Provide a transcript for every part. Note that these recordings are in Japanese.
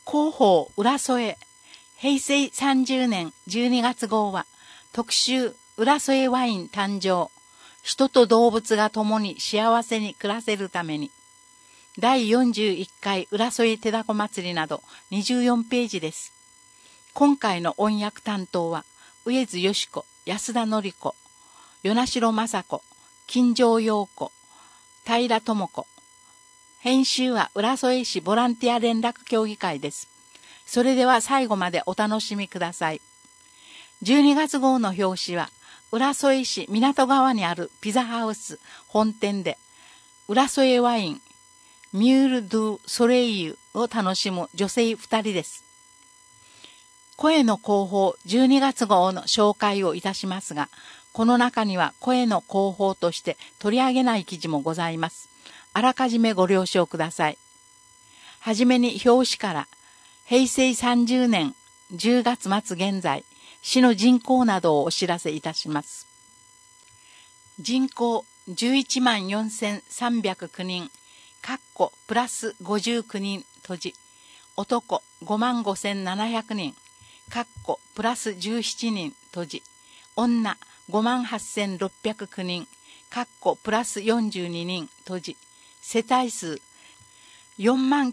広報浦添平成30年12月号は特集浦添ワイン誕生、人と動物が共に幸せに暮らせるために、第41回浦添手だこ祭りなど24ページです。今回の音訳担当は上津よし子、安田典子、与那城雅子、金城陽子、平智子。編集は浦添市ボランティア連絡協議会です。それでは最後までお楽しみください。12月号の表紙は浦添市港川にあるピザハウス本店で浦添ワインミュール・ドゥ・ソレイユを楽しむ女性2人です。声の広報12月号の紹介をいたしますが、この中には声の広報として取り上げない記事もございます。あらかじめご了承ください。はじめに表紙から平成30年10月末現在、市の人口などをお知らせいたします。人口11万4309人、プラス59人閉じ、男5万5700人、プラス17人閉じ、女5万8609人、プラス42人閉じ、世帯数4万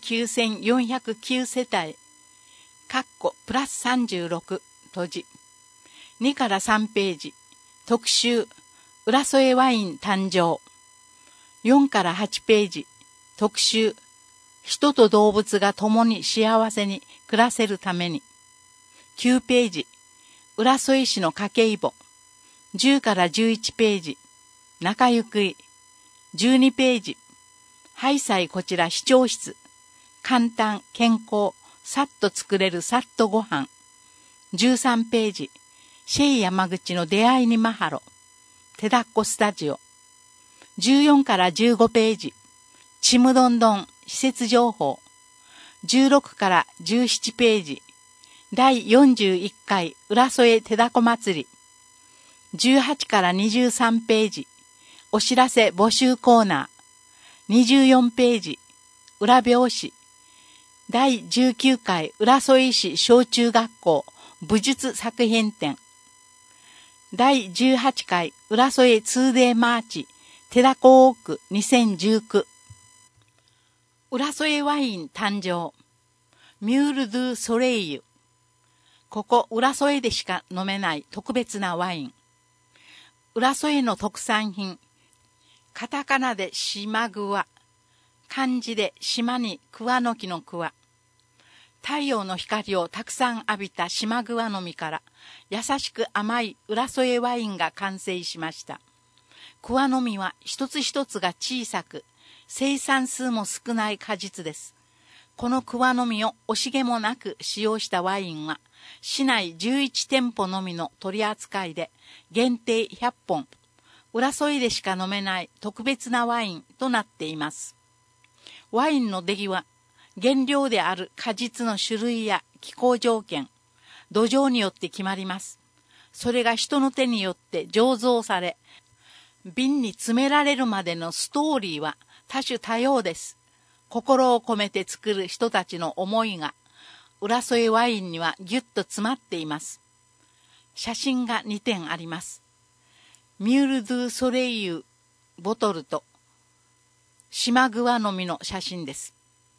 9409世帯、プラス36閉じ。2から3ページ、特集、浦添ワイン誕生。4から8ページ、特集、人と動物が共に幸せに暮らせるために。9ページ、浦添市の家計簿。10から11ページ、中行く。12ページ、ハイサイこちら市長室。簡単、健康、さっと作れるさっとご飯。13ページ、シェイ山口の出会いにマハロ。手だっこスタジオ。14から15ページ、ちむどんどん施設情報。16から17ページ、第41回浦添手だこ祭り。18から23ページ、お知らせ募集コーナー。24ページ、裏表紙。第19回浦添市小中学校武術作品展。第18回浦添 2day マーチ手だこウォーク2019。浦添ワイン誕生。ミュール・ドゥ・ソレイユ。ここ浦添でしか飲めない特別なワイン。浦添の特産品。カタカナで島桑。漢字で島に桑の木の桑。太陽の光をたくさん浴びた島桑の実から優しく甘い浦添ワインが完成しました。桑の実は一つ一つが小さく、生産数も少ない果実です。この桑の実を惜しげもなく使用したワインは、市内11店舗のみの取り扱いで限定100本、浦添でしか飲めない特別なワインとなっています。ワインの出来は、原料である果実の種類や気候条件、土壌によって決まります。それが人の手によって醸造され、瓶に詰められるまでのストーリーは多種多様です。心を込めて作る人たちの思いが、浦添ワインにはぎゅっと詰まっています。写真が2点あります。ミュール・ドゥ・ソレイユボトルと島桑の実の写真です。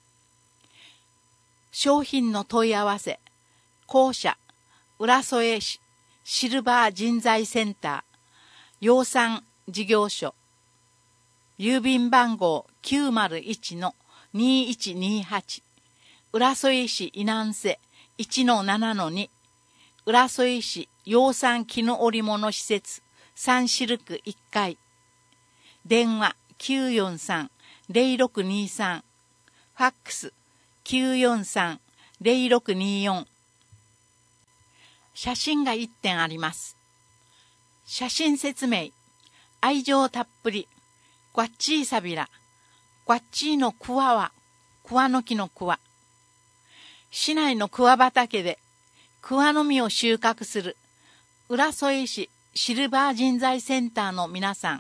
商品の問い合わせ、公社、浦添市シルバー人材センター、養蚕事業所、郵便番号 901-2128、浦添市伊南瀬 1-7-2、浦添市養蚕絹織物施設サンシルク1階、電話 943-0623、ファックス943-0624。写真が1点あります。写真説明。愛情たっぷり。こっちいさびら。こっちの桑は、桑の木の桑。市内の桑畑で桑の実を収穫する浦添市シルバー人材センターの皆さん。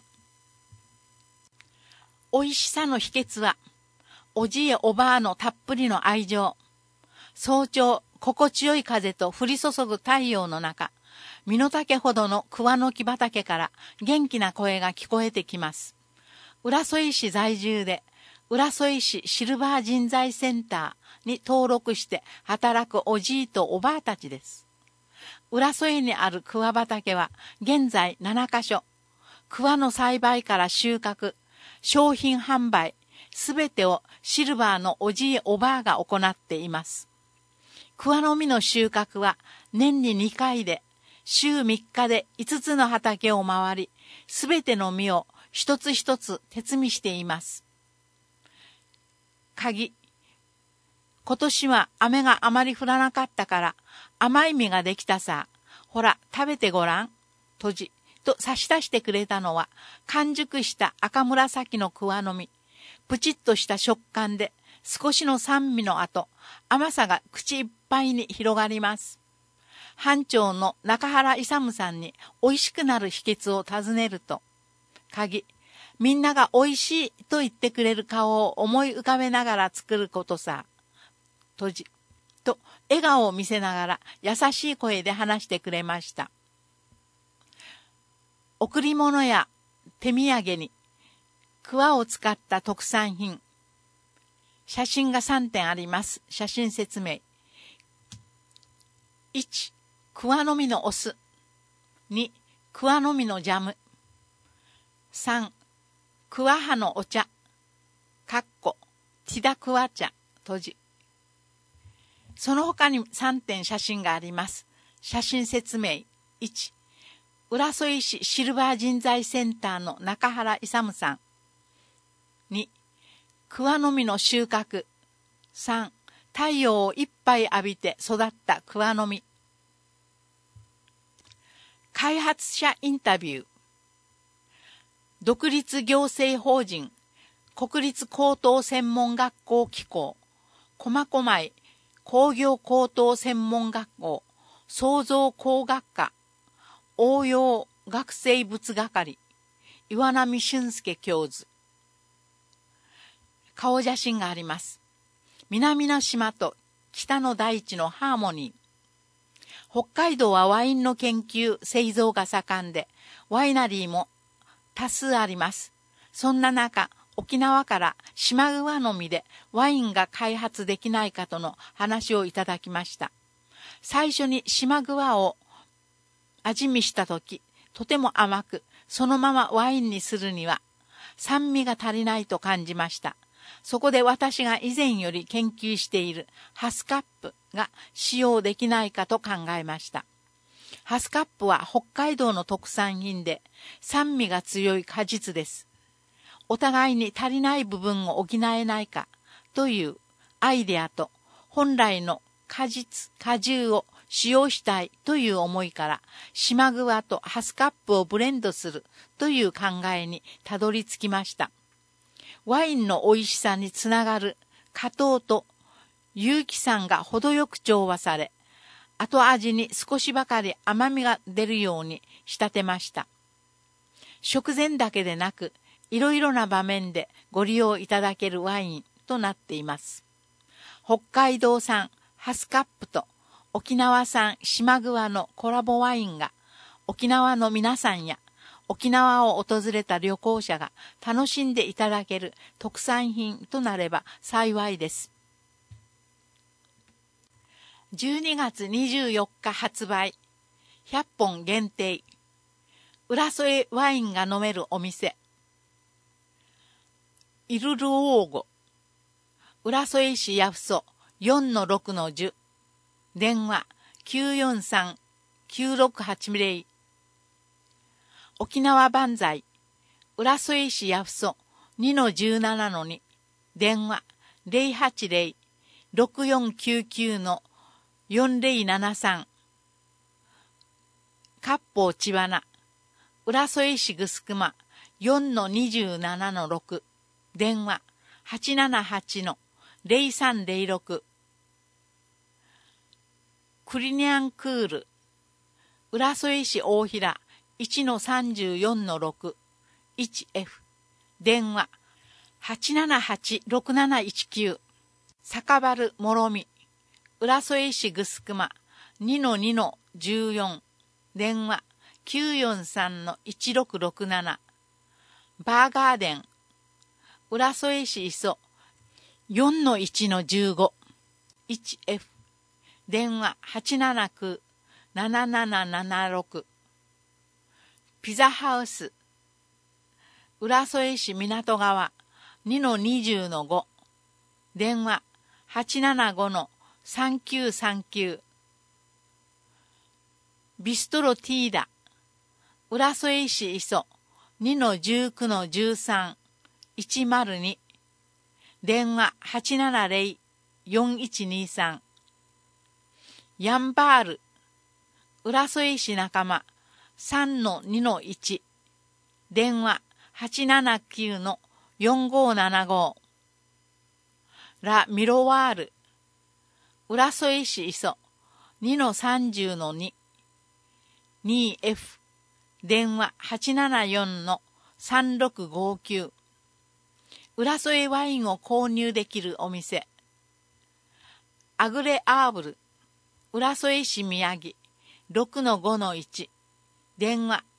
美味しさの秘訣は、おじいおばあのたっぷりの愛情。 早朝、心地よい風と降り注ぐ太陽の中、身の丈ほどの桑の木畑から元気な声が聞こえてきます。浦添市在住で、浦添市シルバー人材センターに登録して働くおじいとおばあたちです。浦添にある桑畑は現在7カ所。桑の栽培から収穫、商品販売、すべてをシルバーのおじいおばあが行っています。桑の実の収穫は年に2回で、週3日で5つの畑を回り、すべての実を一つ一つ摘みしています。鍵。今年は雨があまり降らなかったから甘い実ができたさ。ほら食べてごらん。閉じ。と差し出してくれたのは完熟した赤紫の桑の実。プチッとした食感で少しの酸味の後、甘さが口いっぱいに広がります。班長の中原勇さんに美味しくなる秘訣を尋ねると、鍵。みんなが美味しいと言ってくれる顔を思い浮かべながら作ることさ。閉じ。と笑顔を見せながら優しい声で話してくれました。贈り物や手土産に桑を使った特産品。写真が3点あります。写真説明。1、桑の実のお酢。2、桑の実のジャム。3、桑葉のお茶。ティダクワ茶。閉じ。その他に3点写真があります。写真説明。1、浦添市シルバー人材センターの中原勇さん。2、桑の実の収穫。3、太陽をいっぱい浴びて育った桑の実。開発者インタビュー。独立行政法人国立高等専門学校機構苫小牧工業高等専門学校創造工学科応用学生物係岩波俊介教授。顔写真があります。南の島と北の大地のハーモニー。北海道はワインの研究製造が盛んでワイナリーも多数あります。そんな中、沖縄から島桑の実でワインが開発できないかとの話をいただきました。最初に島桑を味見したとき、とても甘く、そのままワインにするには酸味が足りないと感じました。そこで私が以前より研究しているハスカップが使用できないかと考えました。ハスカップは北海道の特産品で酸味が強い果実です。お互いに足りない部分を補えないかというアイデアと本来の果汁を使用したいという思いから島桑とハスカップをブレンドするという考えにたどり着きました。ワインの美味しさにつながる果糖と有機酸が程よく調和され、後味に少しばかり甘みが出るように仕立てました。食前だけでなく、いろいろな場面でご利用いただけるワインとなっています。北海道産ハスカップと沖縄産島桑のコラボワインが沖縄の皆さんや沖縄を訪れた旅行者が楽しんでいただける特産品となれば幸いです。12月24日発売、100本限定、浦添ワインが飲めるお店、イルルオーゴ、浦添市八房 4-6-10、電話 943-9680、沖縄万歳、浦添市八房 2-17-2、電話 080-6499-4073、割烹千花、浦添市ぐすくま 4-27-6、電話 878-0306、クリニャンクール、浦添市大平 1-34-6、1F、電話 878-6719、酒原もろみ、 浦添市ぐすくま 2-2-14 電話 943-1667 バーガーデン浦添市磯 4-1-15 1F 電話 879-7776 ピザハウス浦添市港川 2-20-5 電話 875-3939 ビストロティーダ浦添市磯 2-19-13 102電話 870-4123 ヤンバール浦添市仲間 3-2-1 電話 879-4575 ラ・ミロワール浦添市磯 2-30-2 2F 電話 874-3659 浦添ワインを購入できるお店アグレアーブル浦添市宮城 6-5-1 電話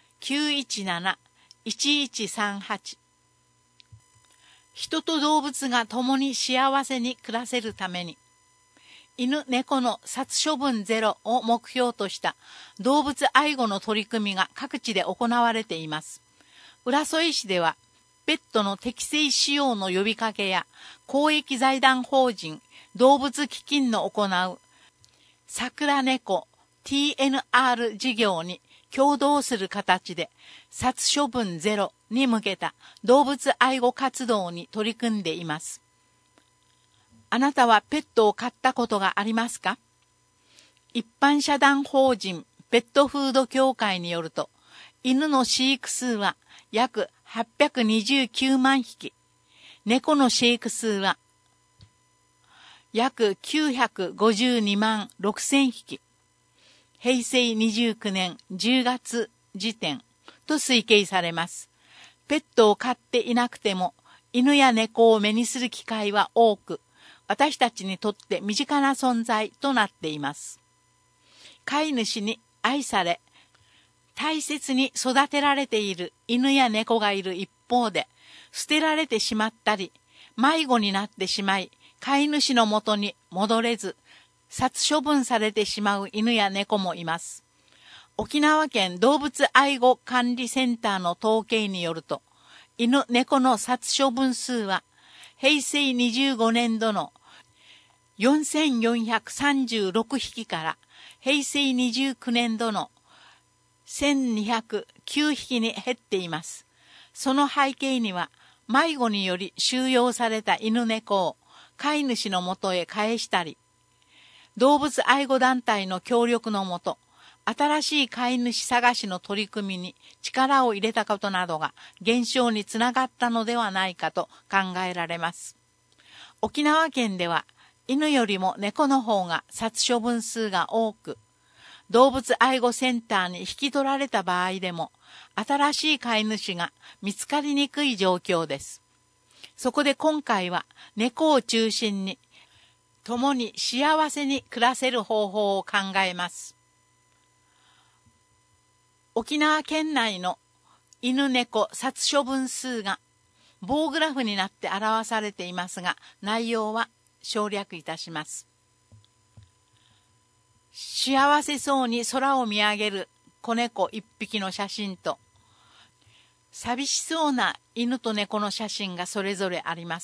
917-1138 人と動物が共に幸せに暮らせるために犬猫の殺処分ゼロを目標とした動物愛護の取り組みが各地で行われています。浦添市ではペットの適正使用の呼びかけや公益財団法人動物基金の行う桜猫 TNR 事業に共同する形で殺処分ゼロに向けた動物愛護活動に取り組んでいます。あなたはペットを飼ったことがありますか？一般社団法人ペットフード協会によると、犬の飼育数は約829万匹、猫の飼育数は約952万6千匹、平成29年10月時点と推計されます。ペットを飼っていなくても、犬や猫を目にする機会は多く、私たちにとって身近な存在となっています。飼い主に愛され、大切に育てられている犬や猫がいる一方で、捨てられてしまったり、迷子になってしまい、飼い主のもとに戻れず、殺処分されてしまう犬や猫もいます。沖縄県動物愛護管理センターの統計によると、犬猫の殺処分数は、平成25年度の4436匹から平成29年度の1209匹に減っています。その背景には、迷子により収容された犬猫を飼い主のもとへ返したり、動物愛護団体の協力のもと、新しい飼い主探しの取り組みに力を入れたことなどが減少につながったのではないかと考えられます。沖縄県では犬よりも猫の方が殺処分数が多く、動物愛護センターに引き取られた場合でも新しい飼い主が見つかりにくい状況です。そこで今回は猫を中心に共に幸せに暮らせる方法を考えます。沖縄県内の犬猫殺処分数が棒グラフになって表されていますが、内容は省略いたします。幸せそうに空を見上げる子猫一匹の写真と、寂しそうな犬と猫の写真がそれぞれあります。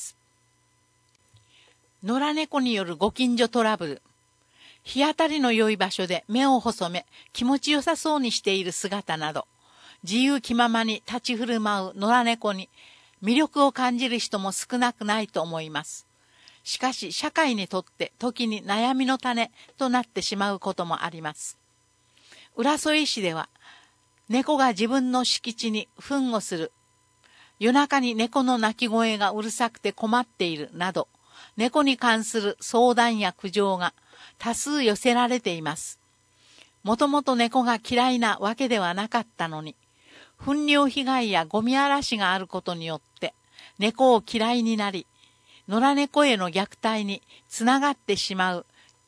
野良猫によるご近所トラブル。日当たりの良い場所で目を細め、気持ちよさそうにしている姿など、自由気ままに立ち振る舞う野良猫に魅力を感じる人も少なくないと思います。しかし、社会にとって時に悩みの種となってしまうこともあります。浦添市では、猫が自分の敷地に糞をする、夜中に猫の鳴き声がうるさくて困っているなど、猫に関する相談や苦情が多数寄せられています。もともと猫が嫌いなわけではなかったのに、糞尿被害やゴミ嵐があることによって猫を嫌いになり、野良猫への虐待につながってしまう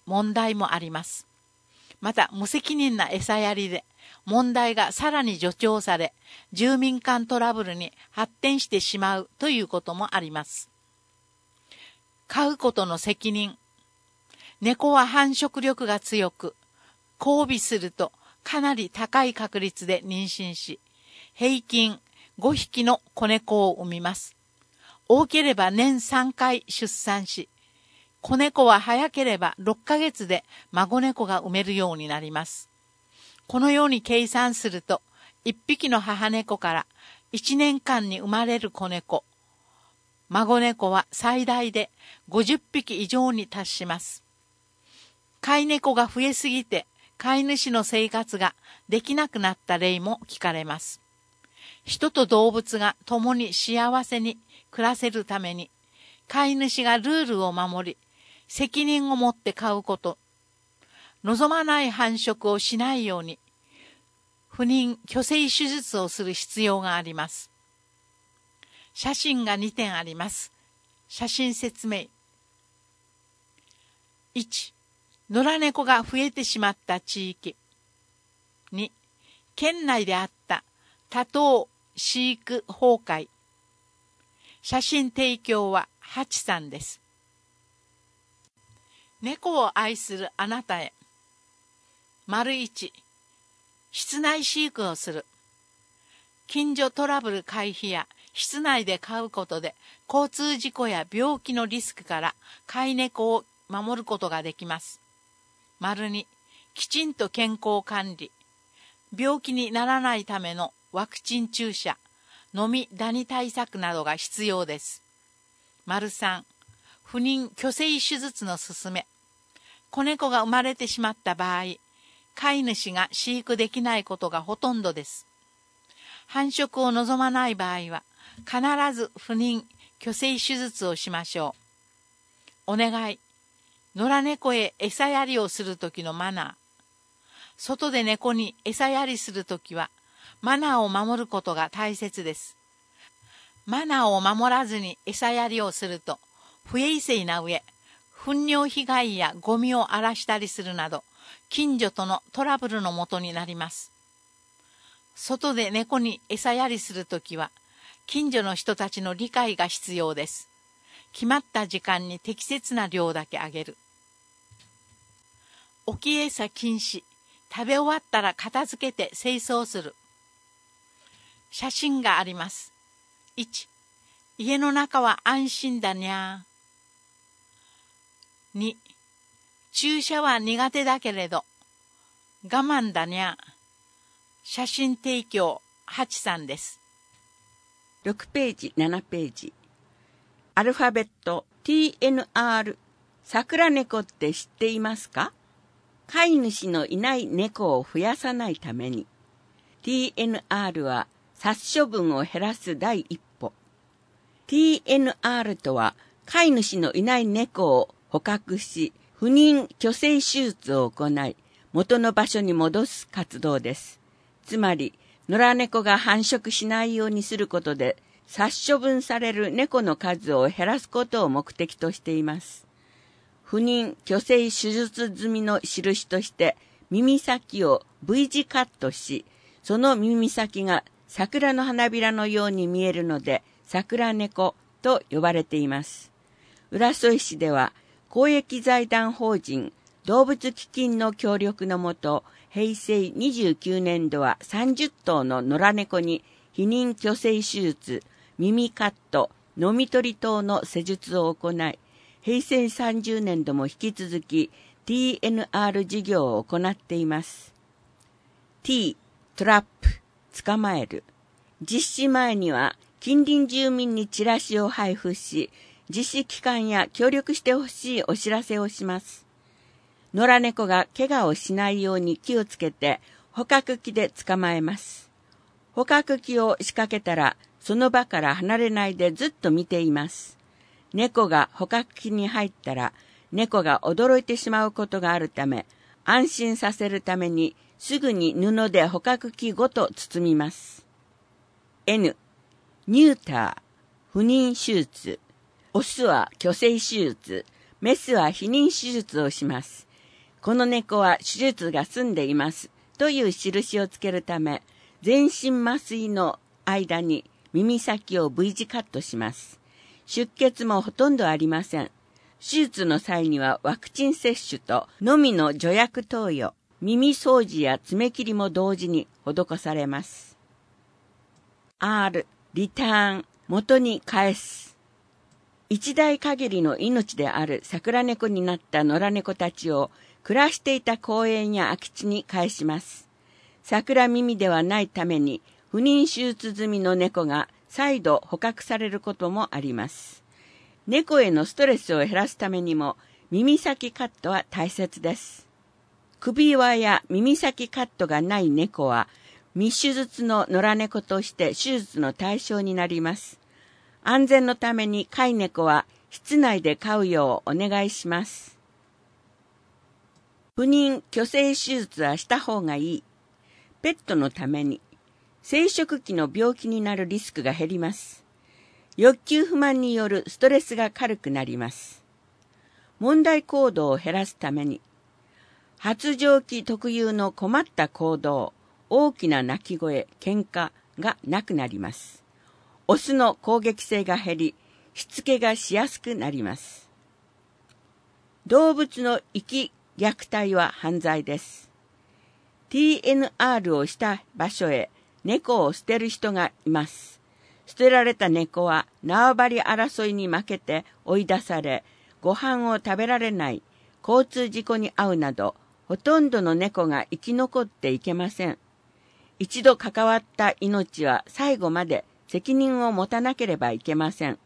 問題もあります。また無責任な餌やりで問題がさらに助長され、住民間トラブルに発展してしまうということもあります。飼うことの責任。猫は繁殖力が強く、交尾するとかなり高い確率で妊娠し、平均5匹の子猫を産みます。多ければ年3回出産し、子猫は早ければ6ヶ月で孫猫が産めるようになります。このように計算すると、1匹の母猫から1年間に生まれる子猫、孫猫は最大で50匹以上に達します。飼い猫が増えすぎて飼い主の生活ができなくなった例も聞かれます。人と動物が共に幸せに暮らせるために、飼い主がルールを守り、責任を持って飼うこと、望まない繁殖をしないように、不妊・去勢手術をする必要があります。写真が2点あります。写真説明。1、野良猫が増えてしまった地域。2、県内であった多頭飼育崩壊。写真提供はハチさんです。猫を愛するあなたへ。1、室内飼育をする。近所トラブル回避や室内で飼うことで交通事故や病気のリスクから飼い猫を守ることができます。2、きちんと健康管理。病気にならないためのワクチン注射、飲みダニ対策などが必要です。3、不妊・去勢手術の勧め。子猫が生まれてしまった場合、飼い主が飼育できないことがほとんどです。繁殖を望まない場合は、必ず不妊・去勢手術をしましょう。お願い。野良猫へ餌やりをするときのマナー。外で猫に餌やりするときは、マナーを守ることが大切です。マナーを守らずに餌やりをすると、不衛生な上、糞尿被害やゴミを荒らしたりするなど、近所とのトラブルのもとになります。外で猫に餌やりするときは、近所の人たちの理解が必要です。決まった時間に適切な量だけあげる。置き餌禁止。食べ終わったら片付けて清掃する。写真があります。1、家の中は安心だにゃー。2、注射は苦手だけれど我慢だにゃー。写真提供、ハチさんです。 6ページ、7ページ。アルファベット TNR、桜猫って知っていますか？飼い主のいない猫を増やさないために、TNR は殺処分を減らす第一歩。TNR とは、飼い主のいない猫を捕獲し、不妊・去勢手術を行い、元の場所に戻す活動です。つまり、野良猫が繁殖しないようにすることで、殺処分される猫の数を減らすことを目的としています。不妊・去勢手術済みの印として、耳先を V 字カットし、その耳先が桜の花びらのように見えるので、桜猫と呼ばれています。浦添市では、公益財団法人動物基金の協力のもと、平成29年度は30頭の野良猫に避妊去勢手術、耳カット、飲み取り等の施術を行い、平成30年度も引き続き TNR 事業を行っています。T、トラップ、捕まえる。実施前には近隣住民にチラシを配布し、実施期間や協力してほしいお知らせをします。野良猫が怪我をしないように気をつけて捕獲器で捕まえます。捕獲器を仕掛けたらその場から離れないでずっと見ています。猫が捕獲器に入ったら猫が驚いてしまうことがあるため、安心させるためにすぐに布で捕獲器ごと包みます。N、ニューター、不妊手術。オスは去勢手術、メスは避妊手術をします。 この猫は手術が済んでいますという印をつけるため、全身麻酔の間に耳先を V 字カットします。出血もほとんどありません。手術の際にはワクチン接種とのみの助薬投与、耳掃除や爪切りも同時に施されます。R、リターン、元に返す。一代限りの命である桜猫になった野良猫たちを暮らしていた公園や空き地に返します。桜耳ではないために不妊手術済みの猫が再度捕獲されることもあります。猫へのストレスを減らすためにも耳先カットは大切です。首輪や耳先カットがない猫は未手術の野良猫として手術の対象になります。安全のために飼い猫は室内で飼うようお願いします。不妊・去勢手術はした方がいい。ペットのために生殖器の病気になるリスクが減ります。欲求不満によるストレスが軽くなります。問題行動を減らすために発情期特有の困った行動、大きな鳴き声、喧嘩がなくなります。オスの攻撃性が減り、しつけがしやすくなります。動物の遺棄虐待は犯罪です。TNR をした場所へ猫を捨てる人がいます。捨てられた猫は縄張り争いに負けて追い出され、ご飯を食べられない、交通事故に遭うなど、ほとんどの猫が生き残っていけません。一度関わった命は最後まで責任を持たなければいけません。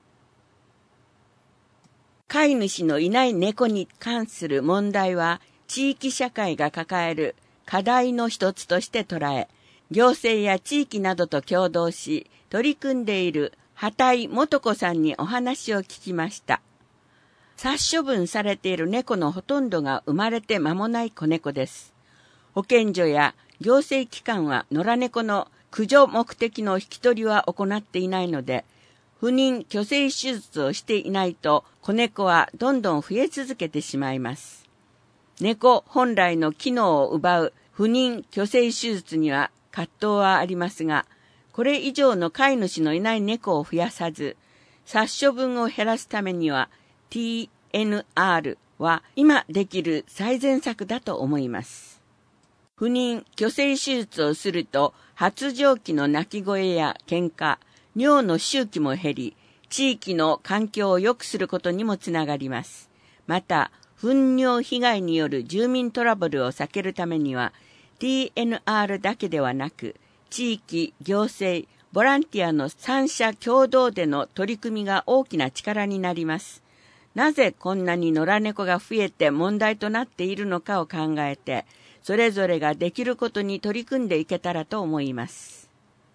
飼い主のいない猫に関する問題は、地域社会が抱える課題の一つとして捉え、行政や地域などと共同し、取り組んでいる畑井素子さんにお話を聞きました。殺処分されている猫のほとんどが生まれて間もない子猫です。保健所や行政機関は野良猫の駆除目的の引き取りは行っていないので、不妊・去勢手術をしていないと子猫はどんどん増え続けてしまいます。猫本来の機能を奪う不妊・去勢手術には葛藤はありますが、これ以上の飼い主のいない猫を増やさず、殺処分を減らすためには TNR は今できる最善策だと思います。不妊・去勢手術をすると発情期の鳴き声や喧嘩、尿の周期も減り、地域の環境を良くすることにもつながります。また、糞尿被害による住民トラブルを避けるためには、TNR だけではなく、地域、行政、ボランティアの三者共同での取り組みが大きな力になります。なぜこんなに野良猫が増えて問題となっているのかを考えて、それぞれができることに取り組んでいけたらと思います。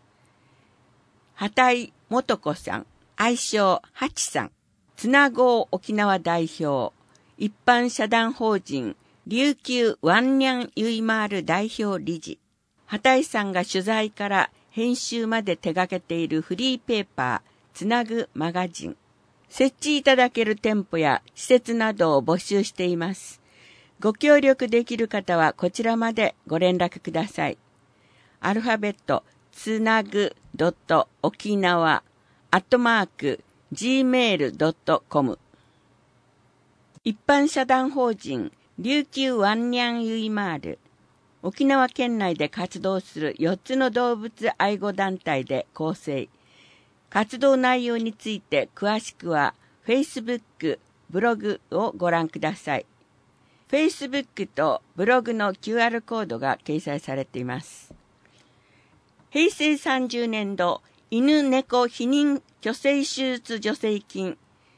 畑井素子さん、愛称ハチさん、つなごう沖縄代表、一般社団法人琉球ワンニャンユイマール代表理事。畑井さんが取材から編集まで手掛けているフリーペーパー、つなぐマガジン。設置いただける店舗や施設などを募集しています。ご協力できる方はこちらまでご連絡ください。アルファベット、つなぐ.okinawa@gmail.com 一般社団法人琉球ワンニャンユイマール沖縄県内で活動する4つの動物愛護団体で構成。活動内容について詳しくは Facebook、ブログをご覧ください。Facebook とブログの QR コードが掲載されています。平成30年度犬猫避妊去勢手術助成金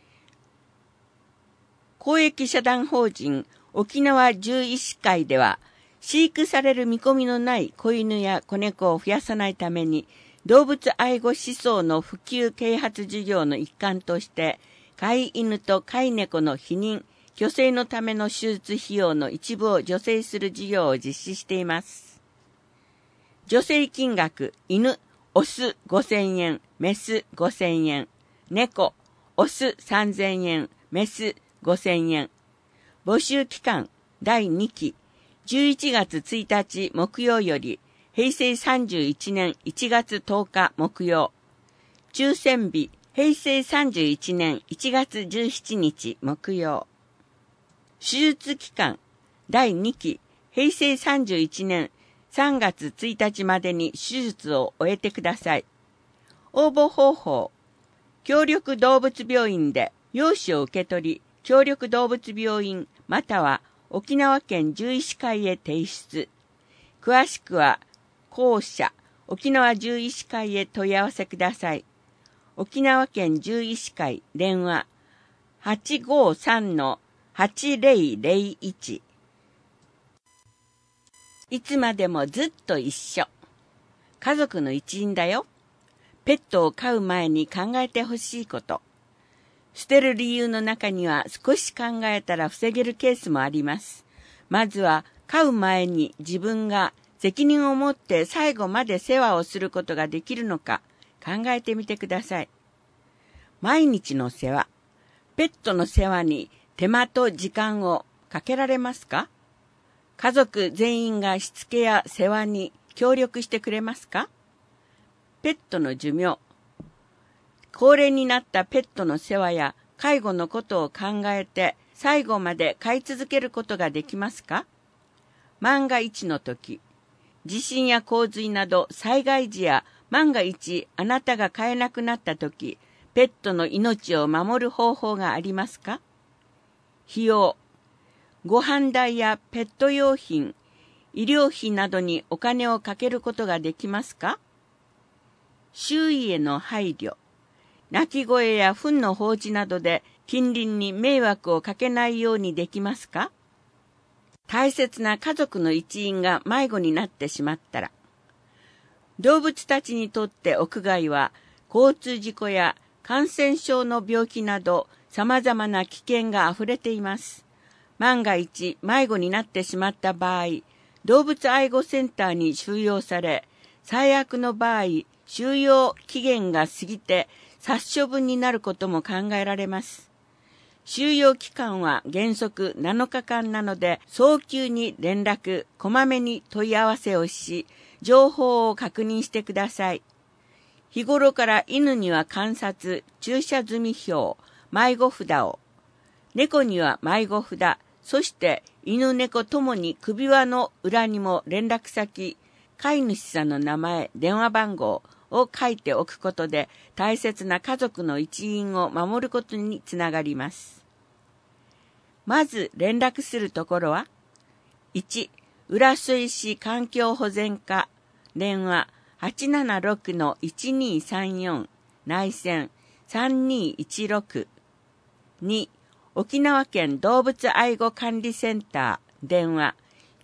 公益社団法人沖縄獣医師会では飼育される見込みのない子犬や子猫を増やさないために動物愛護思想の普及啓発事業の一環として飼い犬と飼い猫の避妊去勢のための手術費用の一部を助成する事業を実施しています。助成金額、犬、オス5000円、メス5000円、猫、オス3000円、メス5000円。募集期間、 第2期11月1日木曜より平成31年1月10日木曜。抽選日平成31年1月17日木曜。手術期間第2期平成31年3月1日までに手術を終えてください。応募方法。協力動物病院で用紙を受け取り、協力動物病院または沖縄県獣医師会へ提出。詳しくは公社沖縄獣医師会へ問い合わせください。沖縄県獣医師会電話 853-8001。いつまでもずっと一緒。家族の一員だよ。ペットを飼う前に考えてほしいこと。捨てる理由の中には少し考えたら防げるケースもあります。まずは飼う前に自分が責任を持って最後まで世話をすることができるのか考えてみてください。毎日の世話、ペットの世話に手間と時間をかけられますか？家族全員がしつけや世話に協力してくれますか？ペットの寿命。高齢になったペットの世話や介護のことを考えて最後まで飼い続けることができますか？万が一の時、地震や洪水など災害時や万が一あなたが飼えなくなった時、ペットの命を守る方法がありますか？費用。ご飯代やペット用品、医療費などにお金をかけることができますか？周囲への配慮。鳴き声や糞の放置などで近隣に迷惑をかけないようにできますか？大切な家族の一員が迷子になってしまったら。動物たちにとって屋外は交通事故や感染症の病気など様々な危険があふれています。万が一迷子になってしまった場合、動物愛護センターに収容され、最悪の場合、収容期限が過ぎて殺処分になることも考えられます。収容期間は原則7日間なので、早急に連絡、こまめに問い合わせをし、情報を確認してください。日頃から犬には観察、注射済み表、迷子札を、猫には迷子札、そして犬猫ともに首輪の裏にも連絡先、飼い主さんの名前、電話番号を書いておくことで大切な家族の一員を守ることにつながります。まず連絡するところは、1、浦添市環境保全課、電話 876-1234 内線3216。2、沖縄県動物愛護管理センター、電話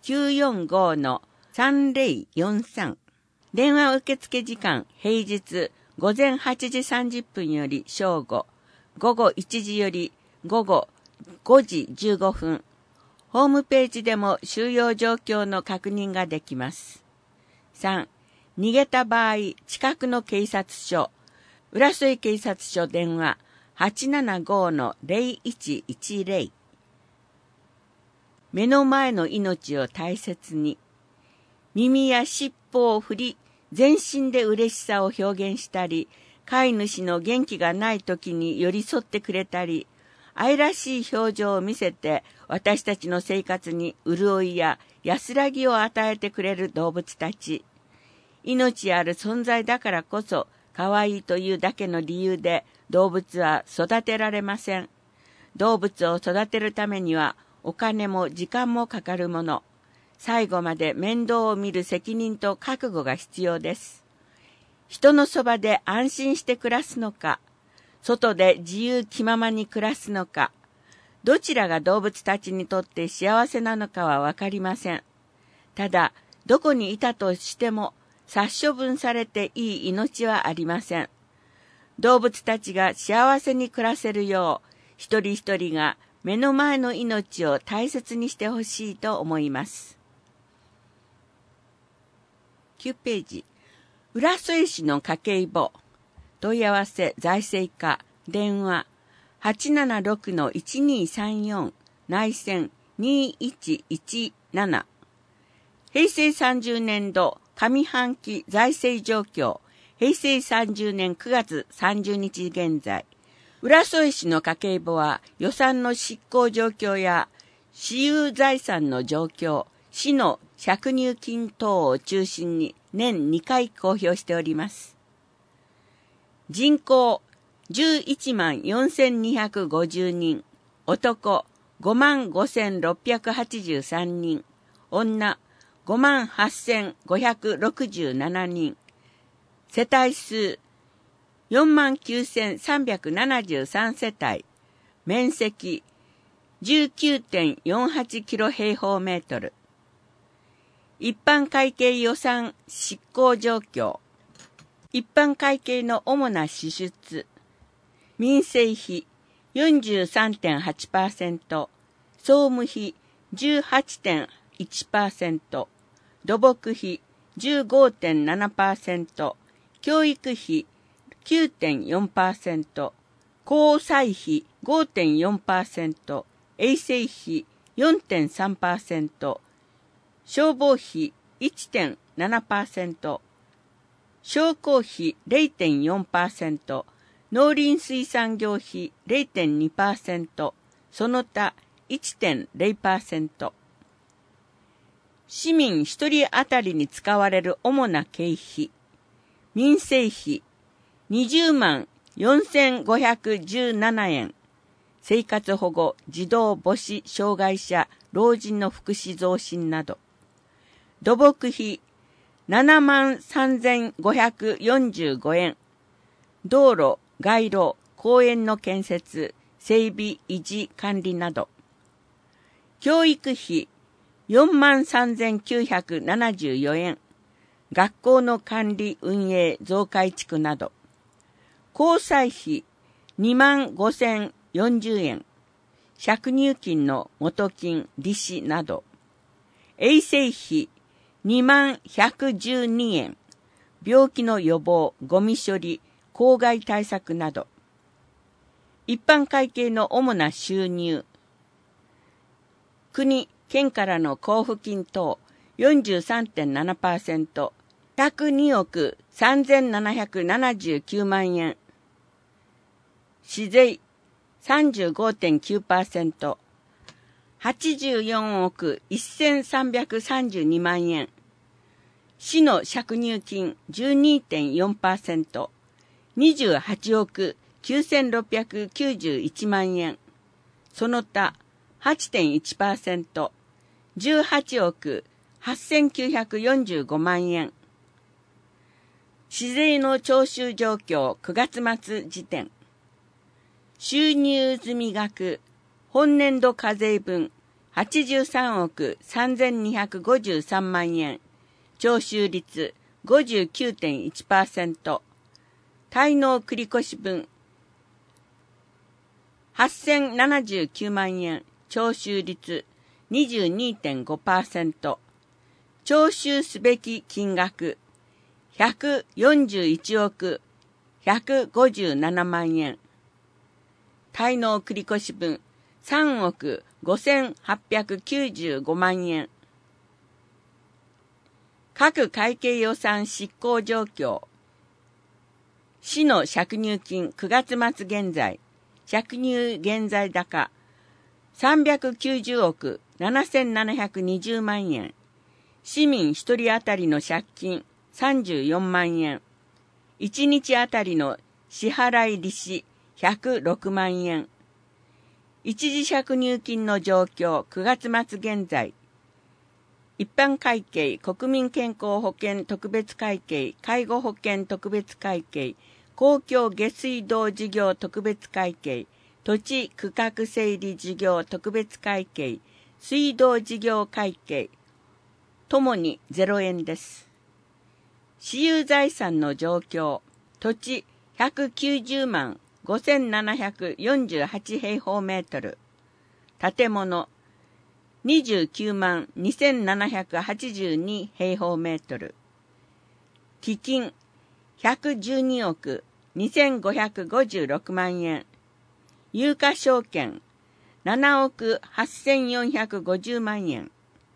945-3043。電話受付時間、平日午前8時30分より正午、午後1時より午後5時15分。ホームページでも収容状況の確認ができます。3、逃げた場合、近くの警察署、浦添警察署電話 875-0110。目の前の命を大切に。耳や尻尾を振り、全身で嬉しさを表現したり、飼い主の元気がない時に寄り添ってくれたり、愛らしい表情を見せて私たちの生活に潤いや安らぎを与えてくれる動物たち。命ある存在だからこそ、可愛いというだけの理由で動物は育てられません。動物を育てるためにはお金も時間もかかるもの。最後まで面倒を見る責任と覚悟が必要です。人のそばで安心して暮らすのか、外で自由気ままに暮らすのか、どちらが動物たちにとって幸せなのかはわかりません。ただ、どこにいたとしても殺処分されていい命はありません。動物たちが幸せに暮らせるよう、一人一人が目の前の命を大切にしてほしいと思います。9ページ。浦添市の家計簿。問い合わせ財政課。電話 876-1234 内線 2117。平成30年度上半期財政状況、平成30年9月30日現在。浦添市の家計簿は予算の執行状況や私有財産の状況、市の借入金等を中心に年2回公表しております。人口11万4250人、男5万5683人、女5万8567人、世帯数49,373世帯、面積 19.48 キロ平方メートル。一般会計予算執行状況。一般会計の主な支出。民生費 43.8%、総務費 18.1%、土木費 15.7%、教育費 9.4%、交際費 5.4%、衛生費 4.3%、消防費 1.7%、商工費 0.4%、農林水産業費 0.2%、その他 1.0%。市民一人当たりに使われる主な経費。民生費20万4517円。生活保護、児童母子障害者、老人の福祉増進など。土木費7万3545円。道路、街路、公園の建設、整備、維持、管理など。教育費4万3974円。学校の管理、運営、増改築など。交際費2万5040円。借入金の元金、利子など。衛生費2万112円。病気の予防、ゴミ処理、公害対策など。一般会計の主な収入。国、県からの交付金等 43.7%、102億3779万円。市税 35.9%、84億1332万円。市の借入金 12.4%、28億9691万円。その他 8.1%、18億8945万円。市税の徴収状況9月末時点。収入済額、本年度課税分83億3253万円。徴収率 59.1%。滞納繰越分8079万円。徴収率 22.5%。徴収すべき金額141億157万円。滞納繰越分3億5895万円。各会計予算執行状況。市の借入金9月末現在、借入現在高390億7720万円。市民一人当たりの借金34万円。1日当たりの支払い利子106万円。一時借入金の状況9月末現在。一般会計、国民健康保険特別会計、介護保険特別会計、公共下水道事業特別会計、土地区画整理事業特別会計、水道事業会計、ともに0円です。私有財産の状況、土地190万5748平方メートル、建物29万2782平方メートル、基金112億2556万円、有価証券 7億8450万円。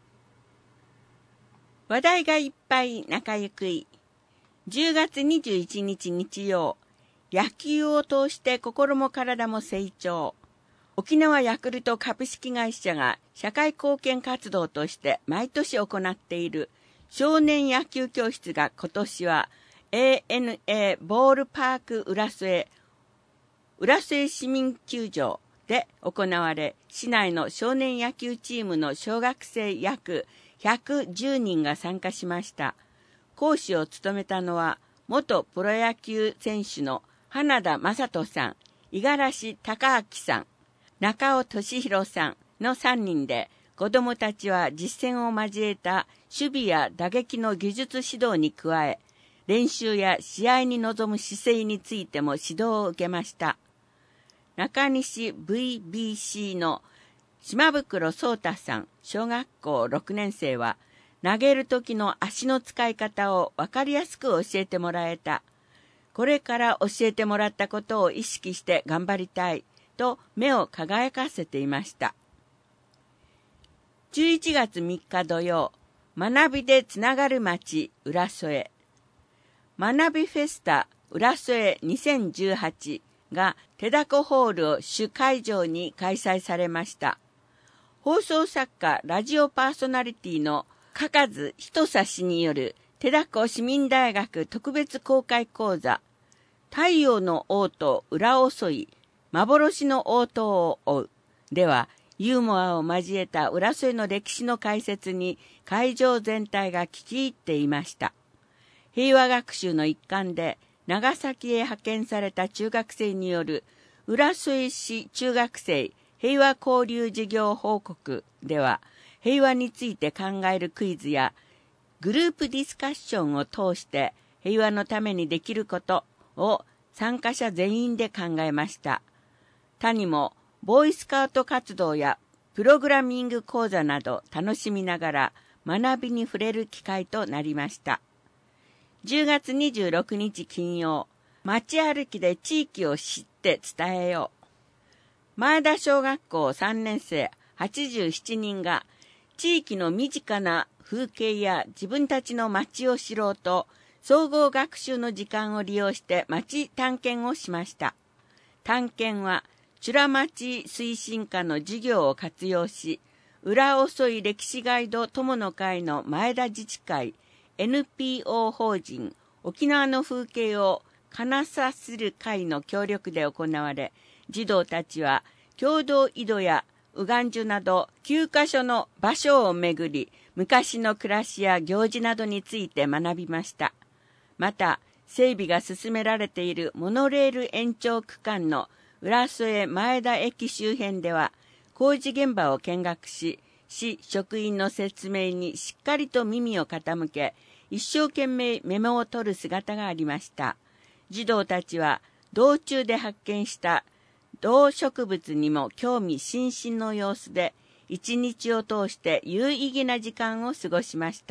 話題がいっぱい中ゆくい。10月21日日曜、野球を通して心も体も成長。沖縄ヤクルト株式会社が社会貢献活動として毎年行っている少年野球教室が今年は ANA ボールパーク浦添市民球場で行われ、市内の少年野球チームの小学生約110人が参加しました。講師を務めたのは元プロ野球選手の花田正人さん、五十嵐隆明さん、中尾俊弘さんの3人で、子どもたちは実践を交えた守備や打撃の技術指導に加え、練習や試合に臨む姿勢についても指導を受けました。中西 VBC の島袋聡太さん、小学校6年生は、投げる時の足の使い方を分かりやすく教えてもらえた。これから教えてもらったことを意識して頑張りたいと目を輝かせていました。11月3日土曜、学びでつながる町浦添。学びフェスタ浦添2018が手だこホール主会場に開催されました。放送作家、ラジオパーソナリティの嘉数仁佐氏による手だこ市民大学特別公開講座、太陽の王と裏遅い幻の応答を追うでは、ユーモアを交えた浦添の歴史の解説に会場全体が聞き入っていました。平和学習の一環で長崎へ派遣された中学生による浦添市中学生平和交流事業報告では、平和について考えるクイズやグループディスカッションを通して平和のためにできることを参加者全員で考えました。他にもボーイスカウト活動やプログラミング講座など楽しみながら学びに触れる機会となりました。10月26日金曜、街歩きで地域を知って伝えよう。前田小学校3年生87人が地域の身近な風景や自分たちの街を知ろうと総合学習の時間を利用して街探検をしました。探検は美ら町推進課の授業を活用し、浦遅い歴史ガイド友の会の前田自治会、NPO 法人沖縄の風景を金さする会の協力で行われ、児童たちは共同井戸や右岸樹など9カ所の場所を巡り、昔の暮らしや行事などについて学びました。また、整備が進められているモノレール延長区間の浦添前田駅周辺では、工事現場を見学し、市職員の説明にしっかりと耳を傾け、一生懸命メモを取る姿がありました。児童たちは道中で発見した動植物にも興味津々の様子で、一日を通して有意義な時間を過ごしました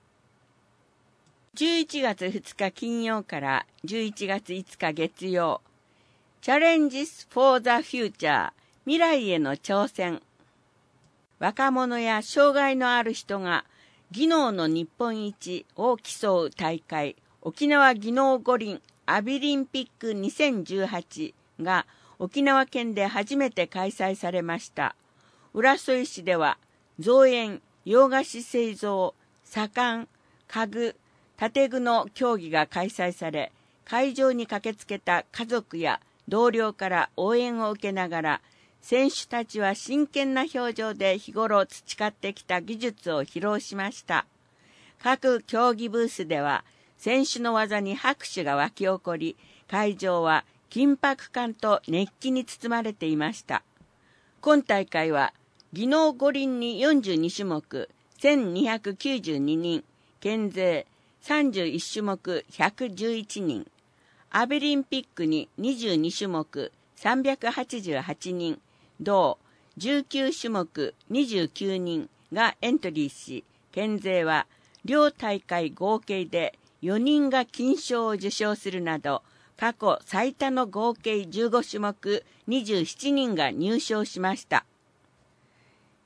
。11月2日金曜から11月5日月曜、Challenges for the Future 未来への挑戦。若者や障害のある人が技能の日本一を競う大会、沖縄技能五輪アビリンピック2018が沖縄県で初めて開催されました。浦添市では造園、洋菓子製造、左官、家具、建具の競技が開催され、会場に駆けつけた家族や同僚から応援を受けながら、選手たちは真剣な表情で日頃培ってきた技術を披露しました。各競技ブースでは、選手の技に拍手が沸き起こり、会場は緊迫感と熱気に包まれていました。今大会は、技能五輪に42種目、1292人、県勢31種目111人、アビリンピックに22種目388人、同19種目29人がエントリーし、県勢は両大会合計で4人が金賞を受賞するなど、過去最多の合計15種目27人が入賞しました。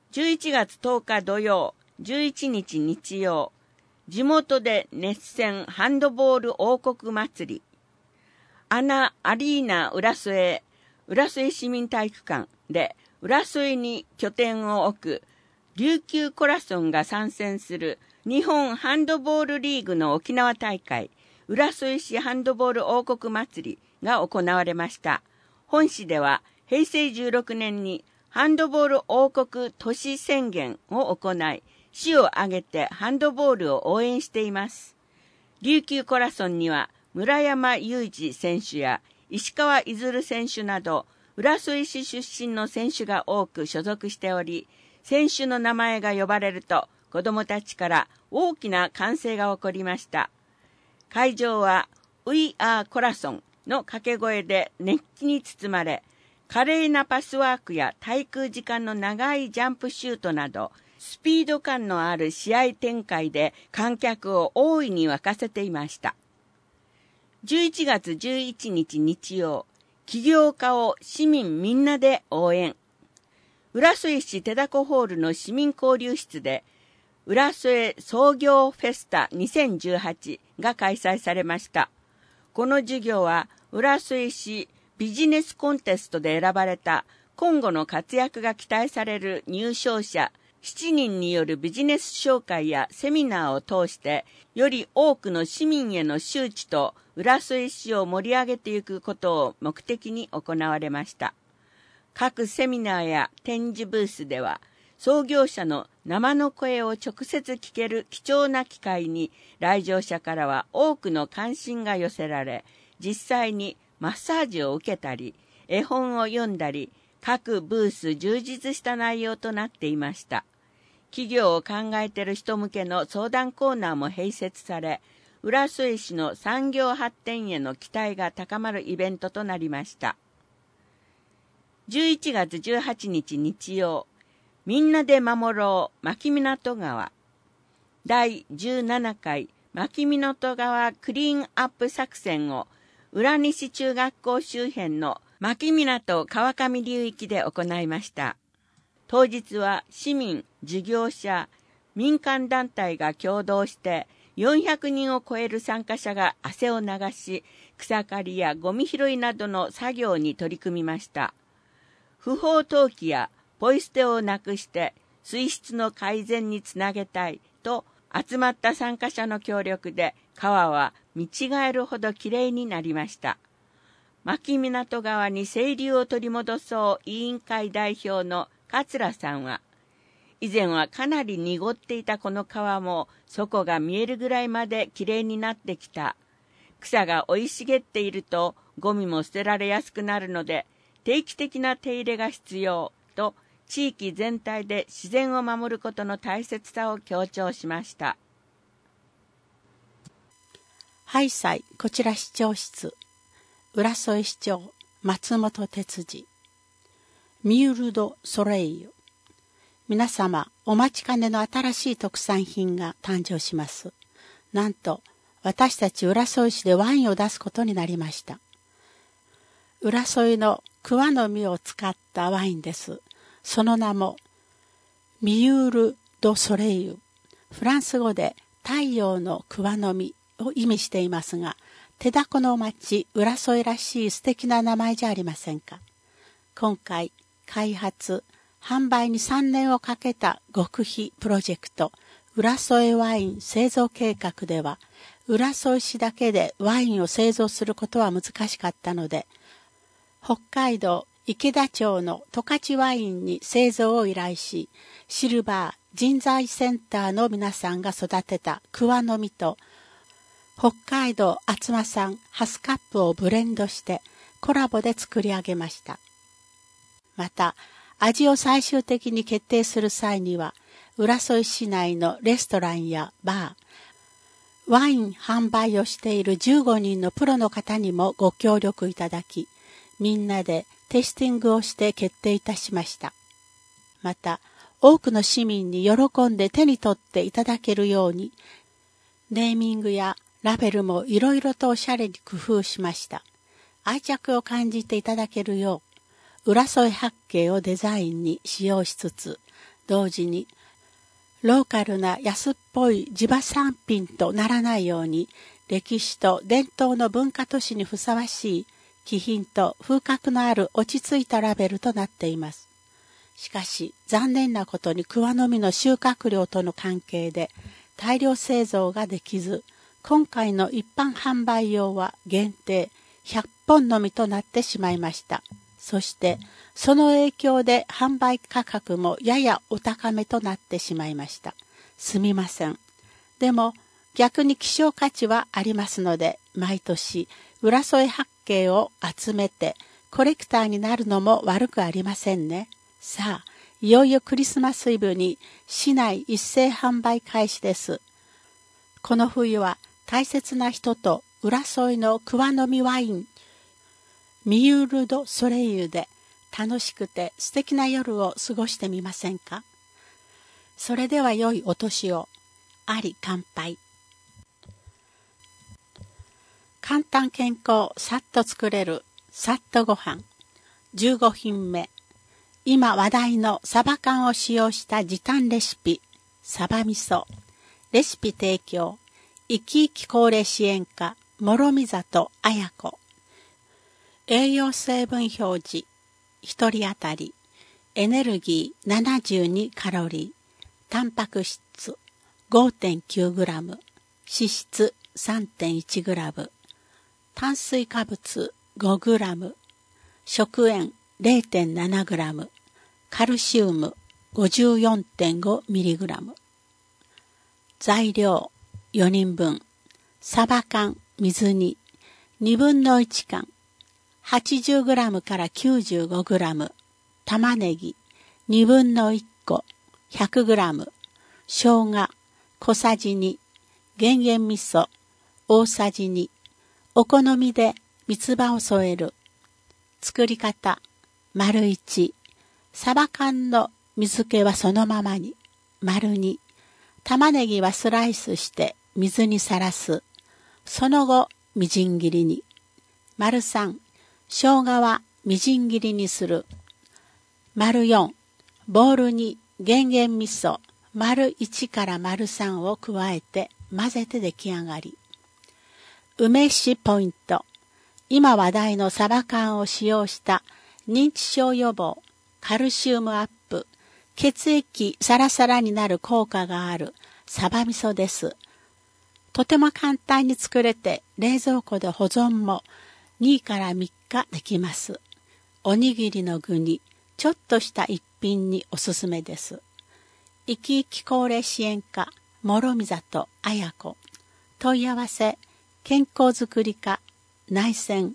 11月10日土曜、11日日曜、地元で熱戦ハンドボール王国祭り。アナアリーナ浦添市民体育館で浦添に拠点を置く琉球コラソンが参戦する日本ハンドボールリーグの沖縄大会、浦添市ハンドボール王国祭りが行われました。本市では平成16年にハンドボール王国都市宣言を行い、市を挙げてハンドボールを応援しています。琉球コラソンには村山裕二選手や石川出選手など浦添市出身の選手が多く所属しており、選手の名前が呼ばれると子どもたちから大きな歓声が起こりました。会場は We are コラソンの掛け声で熱気に包まれ、華麗なパスワークや滞空時間の長いジャンプシュートなどスピード感のある試合展開で観客を大いに沸かせていました。11月11日日曜、起業家を市民みんなで応援。浦添市手だこホールの市民交流室で浦添創業フェスタ2018が開催されました。この授業は浦添市ビジネスコンテストで選ばれた今後の活躍が期待される入賞者7人によるビジネス紹介やセミナーを通してより多くの市民への周知と浦添市を盛り上げていくことを目的に行われました。各セミナーや展示ブースでは創業者の生の声を直接聞ける貴重な機会に来場者からは多くの関心が寄せられ、実際にマッサージを受けたり絵本を読んだり、各ブース充実した内容となっていました。企業を考えている人向けの相談コーナーも併設され、浦添市の産業発展への期待が高まるイベントとなりました。11月18日日曜、みんなで守ろう牧港川第17回牧港川クリーンアップ作戦を浦西中学校周辺の牧港川上流域で行いました。当日は市民、事業者、民間団体が共同して400人を超える参加者が汗を流し、草刈りやゴミ拾いなどの作業に取り組みました。不法投棄やポイ捨てをなくして水質の改善につなげたいと集まった参加者の協力で川は見違えるほどきれいになりました。牧港川に清流を取り戻そう委員会代表の桂さんは、以前はかなり濁っていたこの川も底が見えるぐらいまできれいになってきた。草が生い茂っているとゴミも捨てられやすくなるので定期的な手入れが必要と地域全体で自然を守ることの大切さを強調しました。 ハイサイこちら市長室、浦添市長松本哲司、ミュールド・ソレイユ。皆様、お待ちかねの新しい特産品が誕生します。なんと、私たち浦添市でワインを出すことになりました。浦添の桑の実を使ったワインです。その名も、ミュール・ド・ソレイユ。フランス語で太陽の桑の実を意味していますが、手だこの町、浦添らしい素敵な名前じゃありませんか。今回、開発、販売に3年をかけた極秘プロジェクト、浦添ワイン製造計画では、浦添市だけでワインを製造することは難しかったので、北海道池田町の十勝ワインに製造を依頼し、シルバー人材センターの皆さんが育てた桑の実と、北海道厚真産ハスカップをブレンドしてコラボで作り上げました。また、味を最終的に決定する際には、浦添市内のレストランやバー、ワイン販売をしている15人のプロの方にもご協力いただき、みんなでテイスティングをして決定いたしました。また、多くの市民に喜んで手に取っていただけるように、ネーミングやラベルもいろいろとおしゃれに工夫しました。愛着を感じていただけるよう、浦添八景をデザインに使用しつつ、 同時にローカルな安っぽい地場産品とならないように、歴史と伝統の文化都市にふさわしい気品と風格のある落ち着いたラベルとなっています。しかし残念なことに桑の実の収穫量との関係で大量製造ができず、今回の一般販売用は限定100本のみとなってしまいました。そしてその影響で販売価格もややお高めとなってしまいました。すみません。でも逆に希少価値はありますので、毎年浦添八景を集めてコレクターになるのも悪くありませんね。さあ、いよいよクリスマスイブに市内一斉販売開始です。この冬は大切な人と浦添の桑の実ワインミユール・ド・ソレイユで楽しくて素敵な夜を過ごしてみませんか。それでは良いお年を。あり乾杯。簡単健康さっと作れるさっとご飯15品目。今話題のサバ缶を使用した時短レシピサバ味噌。レシピ提供生き生き高齢支援課諸見里綾子。栄養成分表示1人当たりエネルギー72カロリー、タンパク質 5.9g、脂質 3.1g、炭水化物 5g、食塩 0.7g、カルシウム 54.5mg。材料4人分。サバ缶水煮2分の1缶、80g から 95g、玉ねぎ2分の1個 100g、生姜小さじ2、減塩味噌大さじ2、お好みで三つ葉を添える。作り方丸1、サバ缶の水気はそのままに。丸2、玉ねぎはスライスして水にさらす。その後みじん切りに。丸3、生姜はみじん切りにする。丸4、ボウルに減塩味噌丸1から丸3を加えて混ぜて出来上がり。梅酒ポイント。今話題のサバ缶を使用した認知症予防、カルシウムアップ、血液サラサラになる効果があるサバ味噌です。とても簡単に作れて冷蔵庫で保存も2から3日できます。おにぎりの具にちょっとした一品におすすめです。生き生き高齢支援課諸見里綾子。問い合わせ健康づくり課内線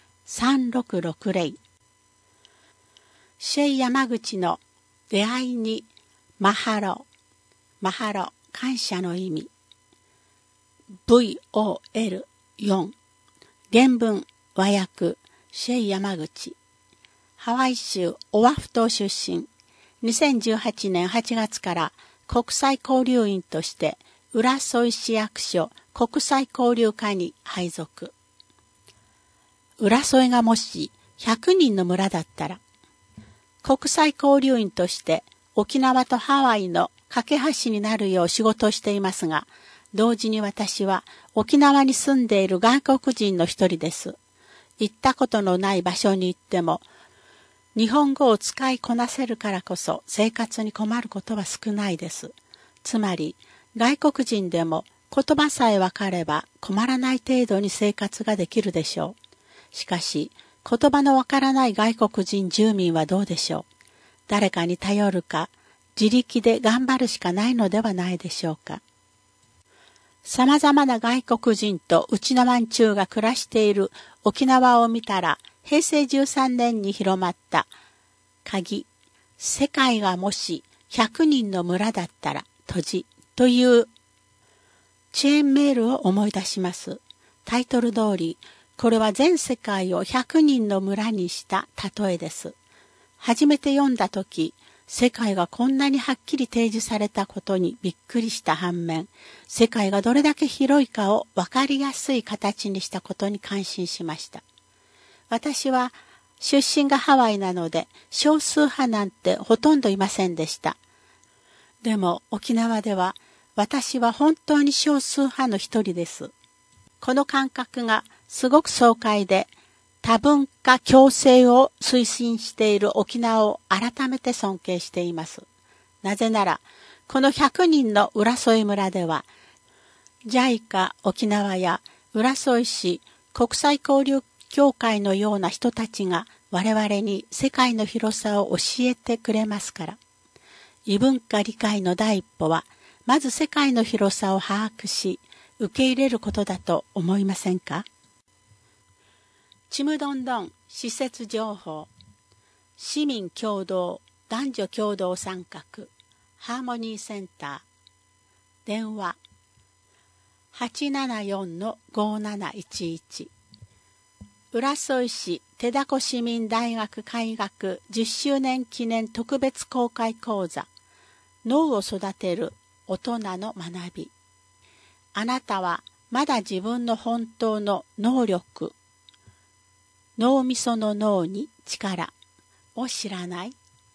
3660。シェイ山口の出会いにマハロ。マハロ感謝の意味。VOL4。原文和訳シェイ山口。ハワイ州オアフ島出身。2018年8月から国際交流員として浦添市役所国際交流課に配属。浦添がもし100人の村だったら、国際交流員として沖縄とハワイの架け橋になるよう仕事をしていますが、同時に私は沖縄に住んでいる外国人の一人です。行ったことのない場所に行っても、日本語を使いこなせるからこそ生活に困ることは少ないです。つまり、外国人でも言葉さえわかれば困らない程度に生活ができるでしょう。しかし、言葉のわからない外国人住民はどうでしょう。誰かに頼るか、自力で頑張るしかないのではないでしょうか。様々な外国人とうちのワンチューが暮らしている沖縄を見たら、平成13年に広まった鍵、世界がもし100人の村だったら閉じというチェーンメールを思い出します。タイトル通り、これは全世界を100人の村にした例えです。初めて読んだとき、世界がこんなにはっきり提示されたことにびっくりした反面、世界がどれだけ広いかをわかりやすい形にしたことに感心しました。私は出身がハワイなので少数派なんてほとんどいませんでした。 でも沖縄では私は本当に少数派の一人です。この感覚がすごく爽快で、多文化共生を推進している沖縄を改めて尊敬しています。なぜなら、この100人の浦添村では、JICA 沖縄や浦添市国際交流協会のような人たちが我々に世界の広さを教えてくれますから。異文化理解の第一歩は、まず世界の広さを把握し、受け入れることだと思いませんか？ちむどんどん施設情報。市民共同男女共同参画ハーモニーセンター。電話 874-5711。浦添市手蛸市民大学開学10周年記念特別公開講座。脳を育てる大人の学び。あなたはまだ自分の本当の能力、脳みその脳に力を知らない？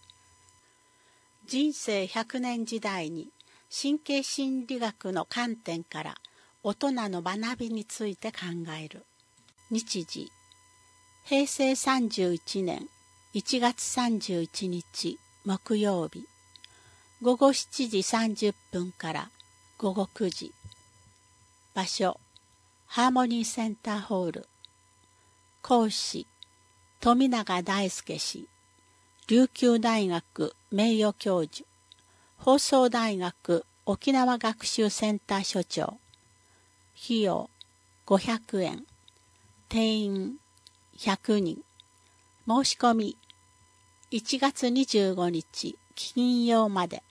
人生100年時代に神経心理学の観点から大人の学びについて考える。日時、平成31年1月31日木曜日、午後7時30分から午後9時。場所、ハーモニーセンターホール。講師、富永大輔氏、琉球大学名誉教授、放送大学沖縄学習センター所長。費用500円。定員100人。申し込み1月25日金曜まで。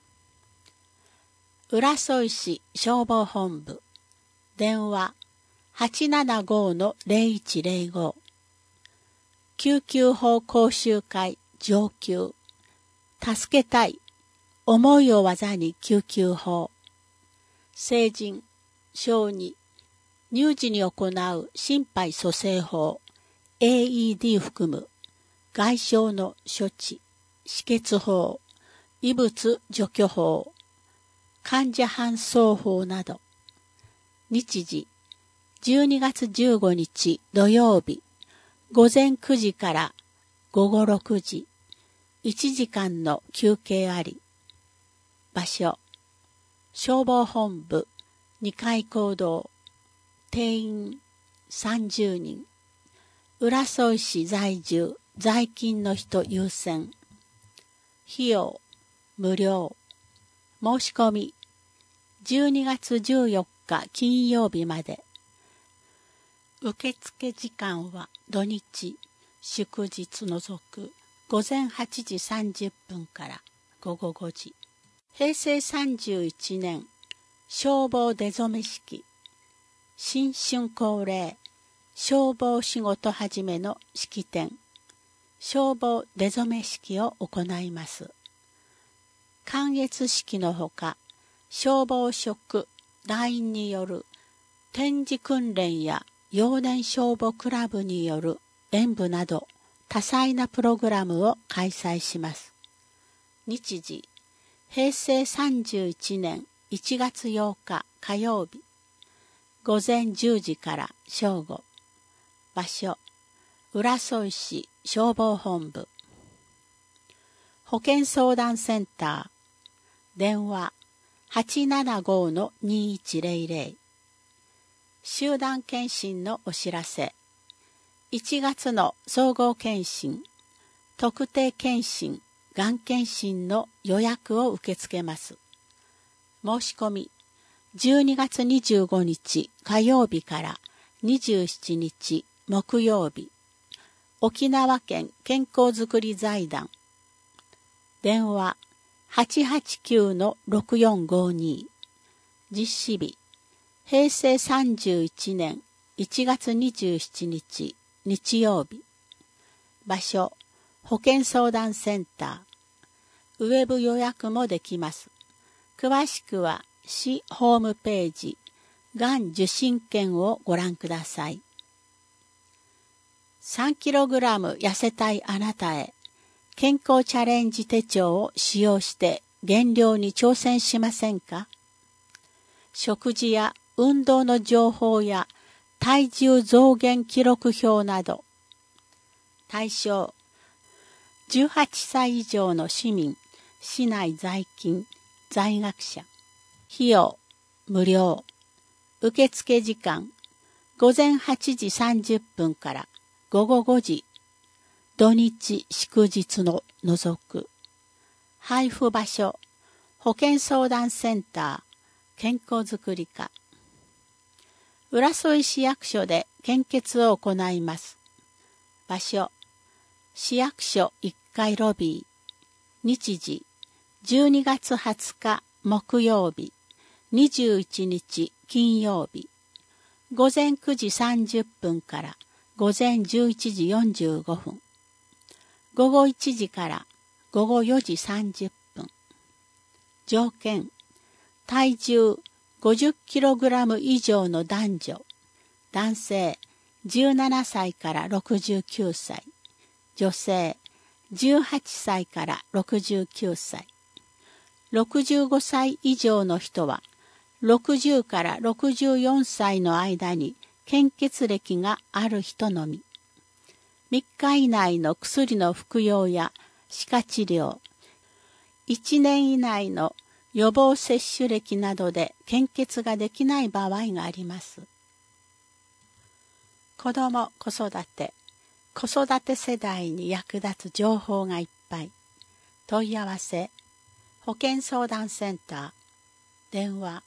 浦添市消防本部。電話 875-0105。救急法講習会上級。助けたい。思いを技に救急法。成人、小児、乳児に行う心肺蘇生法。AED 含む。外傷の処置。止血法。異物除去法。患者搬送法など。日時、12月15日土曜日、午前9時から午後6時、1時間の休憩あり。場所、消防本部2階講堂。定員30人。浦添市在住、在勤の人優先。費用、無料。申し込み、12月14日金曜日まで。受付時間は土日、祝日除く午前8時30分から午後5時。平成31年消防出初式。新春恒例消防仕事始めの式典。消防出初式を行います。観閲式のほか、消防職団員による展示訓練や幼年消防クラブによる演舞など多彩なプログラムを開催します。日時、平成31年1月8日火曜日、午前10時から正午。場所、浦添市消防本部。保健相談センター。電話875-2100。集団検診のお知らせ。1月の総合検診、特定検診、がん検診の予約を受け付けます。申し込み、12月25日火曜日から27日木曜日。沖縄県健康づくり財団。電話889-6452。実施日、平成31年1月27日日曜日。場所、保健相談センター。ウェブ予約もできます。詳しくは市ホームページ、がん受診券をご覧ください。3kg 痩せたいあなたへ、健康チャレンジ手帳を使用して減量に挑戦しませんか？食事や運動の情報や体重増減記録表など、対象18歳以上の市民、市内在勤、在学者。費用無料。受付時間午前8時30分から午後5時。土日祝日の除く。配布場所保健相談センター健康づくり課。浦添市役所で献血を行います。場所市役所1階ロビー。日時12月20日木曜日、21日金曜日。午前9時30分から午前11時45分。午後1時から午後4時30分。条件体重50kg 以上の男女、男性17歳から69歳、女性18歳から69歳。65歳以上の人は60から64歳の間に献血歴がある人のみ。3日以内の薬の服用や歯科治療、1年以内の予防接種歴などで献血ができない場合があります。子ども・子育て世代に役立つ情報がいっぱい。問い合わせ保健相談センター電話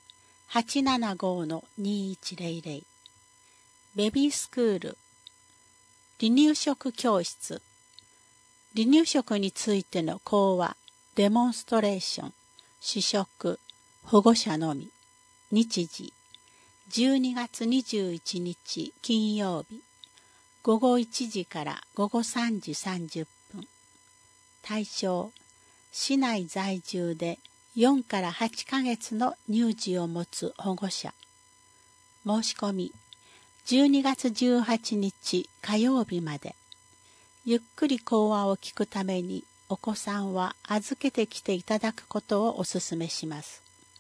875-2100 ベビースクール離乳食教室離乳食についての講話デモンストレーション試食保護者のみ。日時12月21日金曜日午後1時から午後3時30分。対象市内在住で4から8ヶ月の乳児を持つ保護者。申し込み12月18日火曜日まで。ゆっくり講話を聞くためにお子さんは預けてきていただくことをお勧めします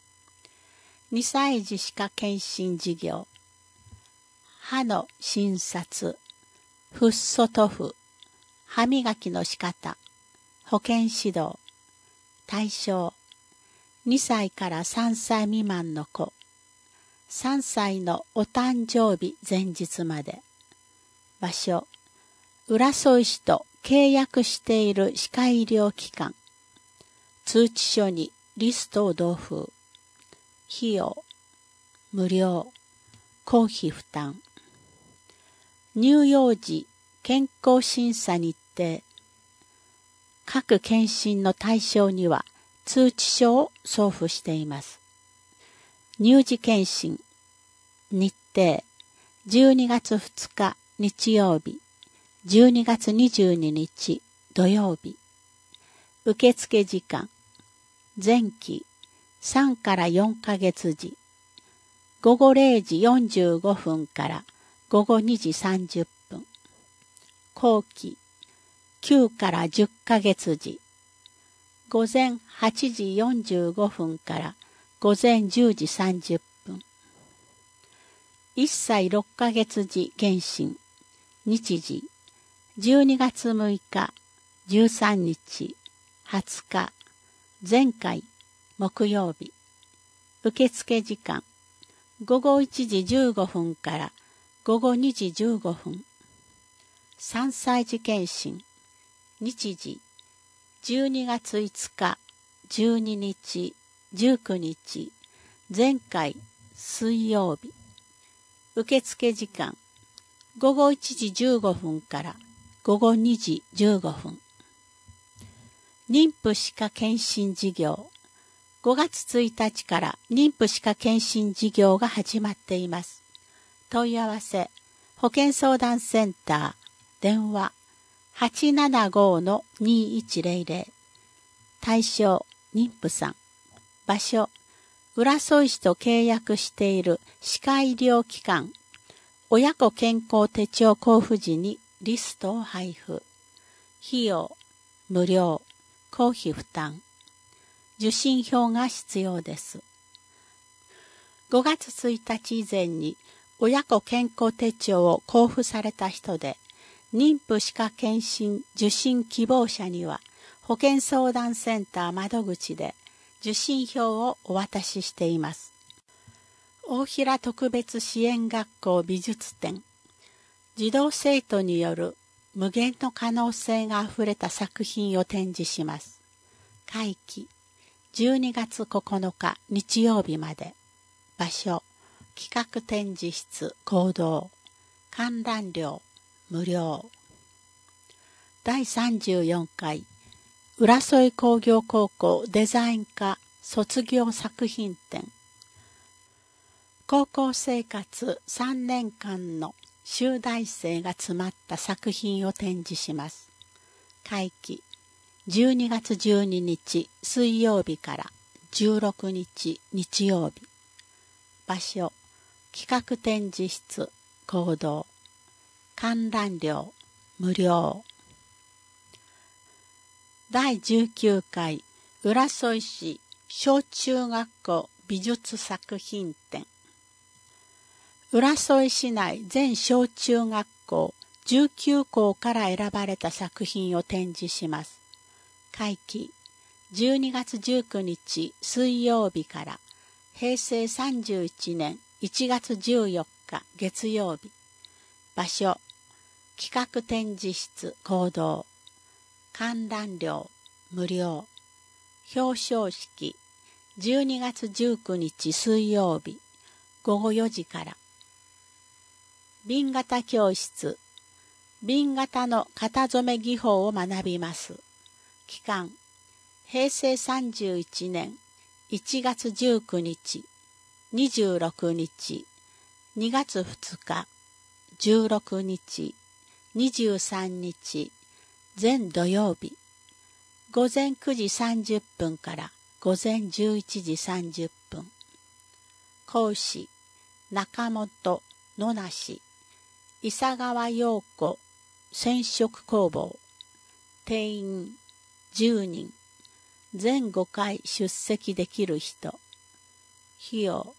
。2歳児歯科検診事業。歯の診察、フッ素塗布、歯磨きの仕方、保健指導。対象2歳から3歳未満の子。3歳のお誕生日前日まで。場所浦添市と契約している歯科医療機関。通知書にリストを同封。費用無料。公費負担。乳幼児健康審査日程。各検診の対象には通知書を送付しています。乳児検診日程12月2日日曜日、12月22日土曜日。受付時間前期3から4ヶ月時、午後0時45分から午後2時30分。後期9から10ヶ月時、午前8時45分から午前10時30分。1歳6ヶ月時検診、日時12月6日、13日、20日、前回木曜日。受付時間午後1時15分から午後2時15分。3歳児検診日時12月5日、12日、19日、前回水曜日。受付時間午後1時15分から午後2時15分。妊婦歯科検診事業。5月1日から妊婦歯科検診事業が始まっています。問い合わせ保健相談センター電話 875-2100。対象妊婦さん。場所浦添市と契約している歯科医療機関。親子健康手帳交付時にリストを配布。費用無料。公費負担。 受信票が必要です。5月1日以前に親子健康手帳を交付された人で、妊婦歯科検診受診希望者には保健相談センター窓口で受診票をお渡ししています。大平特別支援学校美術展、児童生徒による無限の可能性があふれた作品を展示します。会期12月9日日曜日まで。場所、企画展示室講堂。観覧料無料。第34回浦添工業高校デザイン科卒業作品展。高校生活3年間の集大成が詰まった作品を展示します。会期12月12日水曜日から16日日曜日。場所、企画展示室講堂。観覧料無料。第19回浦添市小中学校美術作品展。浦添市内全小中学校19校から選ばれた作品を展示します。会期12月19日水曜日から平成31年1月14日月曜日。場所、企画展示室講堂。観覧料無料。表彰式12月19日水曜日午後4時から。紅型教室、紅型の型染め技法を学びます。期間、平成31年1月19日、26日、2月2日、16日、23日、全土曜日、午前9時30分から午前11時30分。講師、中本野梨、伊佐川陽子染色工房。定員10人。全5回出席できる人。費用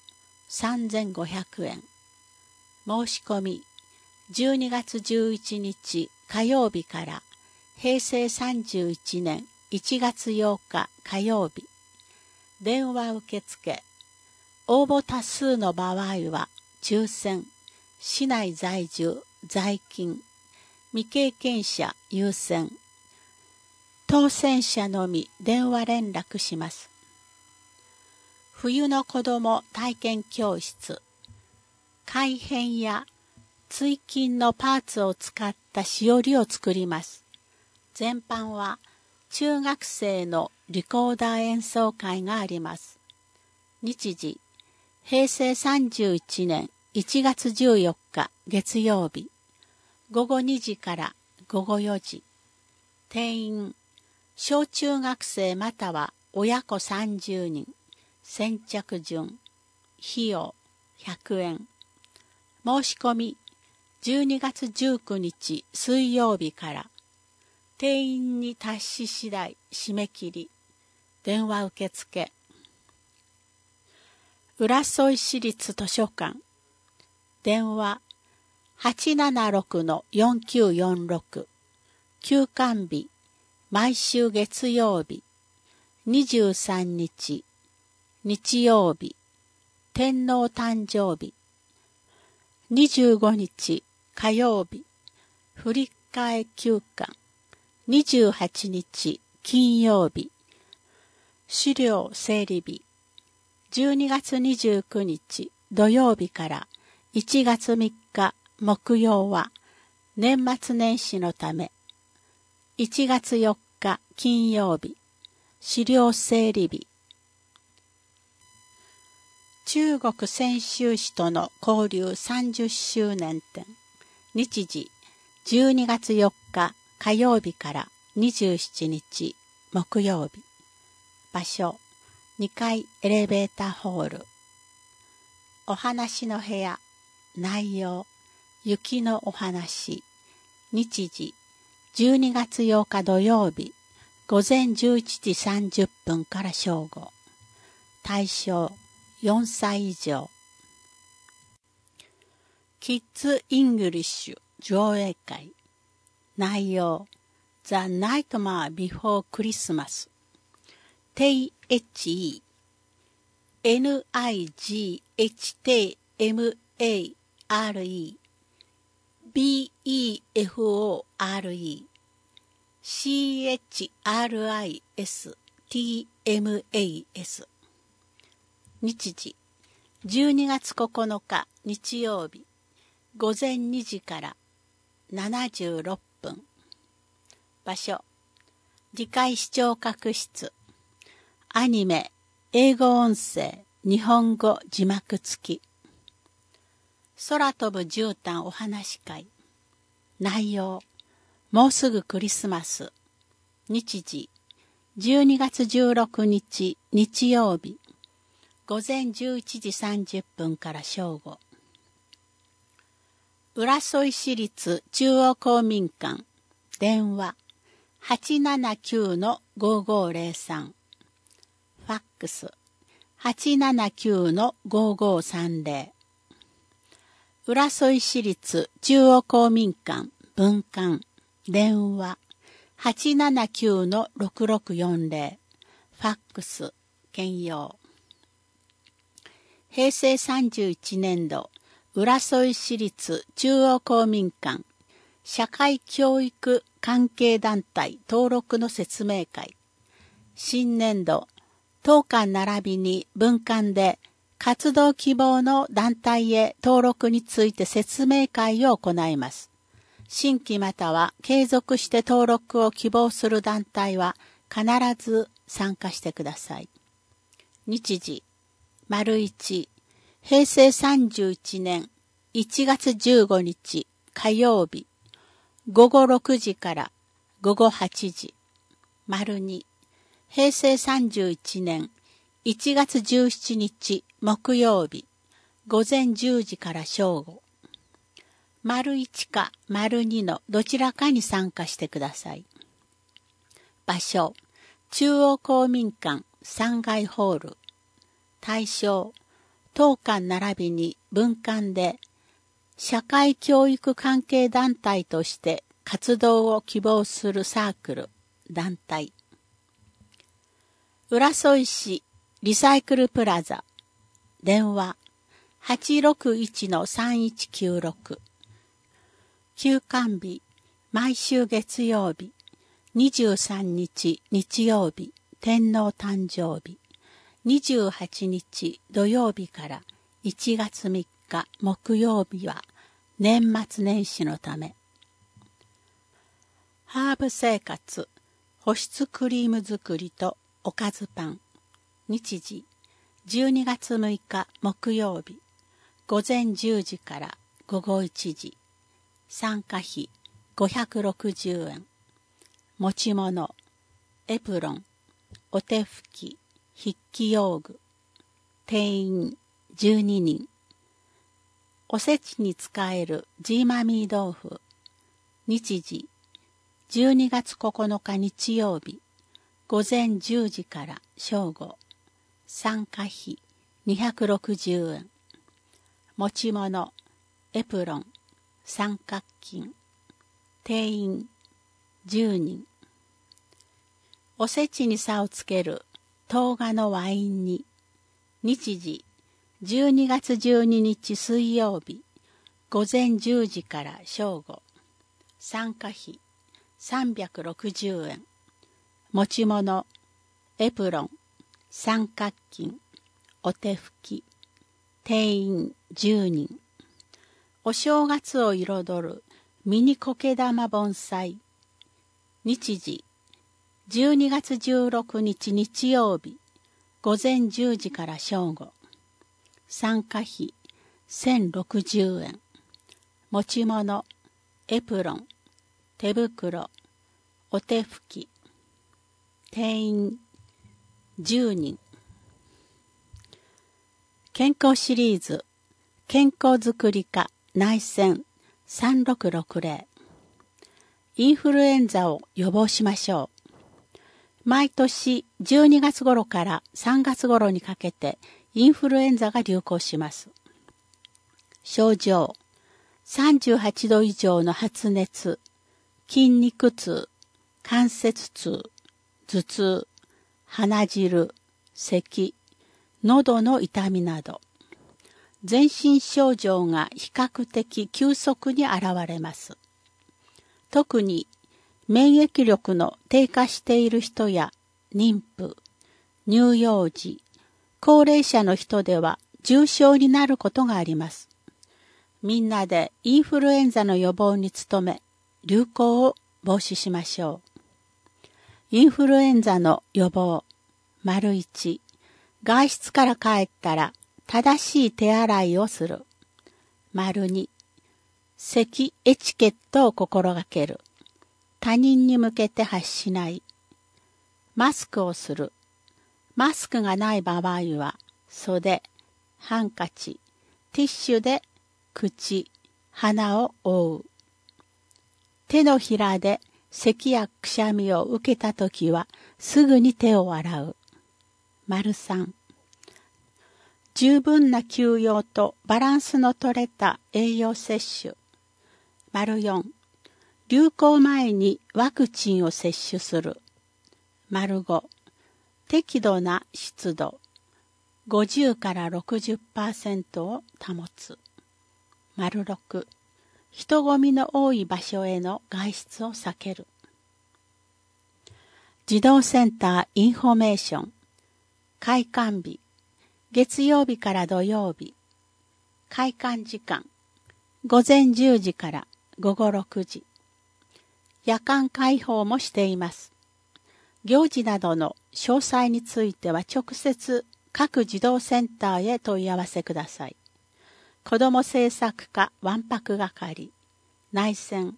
3500円。申し込み12月11日火曜日から平成31年1月8日火曜日。電話受付。応募多数の場合は抽選。市内在住、在勤。未経験者優先。当選者のみ電話連絡します。冬の子ども体験教室。改変や追勤のパーツを使ったしおりを作ります。前半は中学生のリコーダー演奏会があります。日時、平成31年1月14日月曜日。午後2時から午後4時。定員、小中学生または親子30人。先着順。費用100円。申し込み12月19日水曜日から。定員に達し次第締め切り。電話受付。浦添市立図書館。電話876-4946。休館日毎週月曜日。23日日曜日。天皇誕生日。25日火曜日。振り替え休館。28日金曜日。資料整理日。12月29日土曜日から1月3日木曜は年末年始のため。1月4日金曜日。資料整理日。中国泉州市との交流30周年展。日時12月4日火曜日から27日木曜日。場所2階エレベーターホール。お話の部屋。内容雪のお話。日時12月8日土曜日午前11時30分から正午。対象4歳以上。キッズ・イングリッシュ上映会。内容 The Nightmare Before Christmas。 THE NIGHTMARE BEFORE CHRISTMAS。 日時12月9日日曜日午前2時から76分。場所次回視聴覚室。アニメ、英語音声、日本語字幕付き。空飛ぶ絨毯お話会。内容もうすぐクリスマス。日時12月16日日曜日午前11時30分から正午。浦添市立中央公民館。電話 879-5503。ファックス 879-5530。浦添市立中央公民館分館。電話 879-6640。ファックス兼用。平成31年度浦添市立中央公民館社会教育関係団体登録の説明会。新年度当館並びに分館で活動希望の団体へ登録について説明会を行います。新規または継続して登録を希望する団体は必ず参加してください。日時、1、平成31年1月15日火曜日、午後6時から午後8時。2、平成31年1月17日木曜日、午前10時から正午。1か2のどちらかに参加してください。場所、中央公民館3階ホール。対象、当館並びに分館で社会教育関係団体として活動を希望するサークル、団体。浦添市リサイクルプラザ。電話 861-3196。休館日、毎週月曜日、23日日曜日、天皇誕生日、28日土曜日から1月3日木曜日は年末年始のため。ハーブ生活、保湿クリーム作りとおかずパン。日時、12月6日木曜日、午前10時から午後1時。参加費560円。持ち物、エプロン、お手拭き、筆記用具。定員12人。おせちに使えるジーマミー豆腐。日時、12月9日日曜日、午前10時から正午。参加費260円。持ち物、エプロン、三角巾。定員10人。おせちに差をつける冬瓜のワイン煮。日時12月12日水曜日、午前10時から正午。参加費360円。持ち物、エプロン、三角巾、お手拭き。定員10人。お正月を彩るミニ苔玉盆栽。日時12月16日日曜日、午前10時から正午。参加費1060円。持ち物、エプロン、手袋、お手拭き。定員10人。健康シリーズ、健康づくり課内戦3660。インフルエンザを予防しましょう。 毎年12月頃から3月頃にかけてインフルエンザが流行します。症状、38度以上の発熱、筋肉痛、関節痛、頭痛、鼻汁、咳、喉の痛みなど、全身症状が比較的急速に現れます。特に免疫力の低下している人や妊婦、乳幼児、高齢者の人では重症になることがあります。みんなでインフルエンザの予防に努め、流行を防止しましょう。インフルエンザの予防、1、外出から帰ったら正しい手洗いをする。2、咳エチケットを心がける。他人に向けて発しない。マスクをする。マスクがない場合は、袖、ハンカチ、ティッシュで口、鼻を覆う。手のひらで咳やくしゃみを受けたときは、すぐに手を洗う。3、十分な休養とバランスの取れた栄養摂取。4、流行前にワクチンを接種する。5、適度な湿度、50から 60% を保つ。6、人混みの多い場所への外出を避ける。児童センターインフォメーション。開館日、月曜日から土曜日。開館時間、午前10時から午後6時。夜間開放もしています。行事などの詳細については直接各児童センターへ問い合わせください。子ども政策課わんぱく係、内線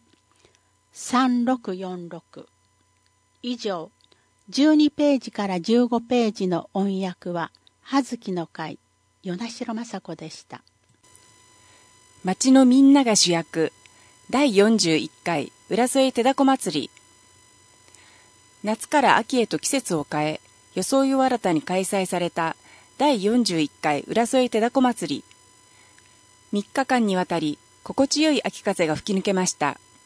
3646。以上、12ページから15ページの音訳は、葉月の会、与那城雅子でした。 町のみんなが主役、第41回浦添手だこ祭り。夏から秋へと季節を変え、装いを新たに開催された第41回浦添手だこ祭り。3日間にわたり、心地よい秋風が吹き抜けました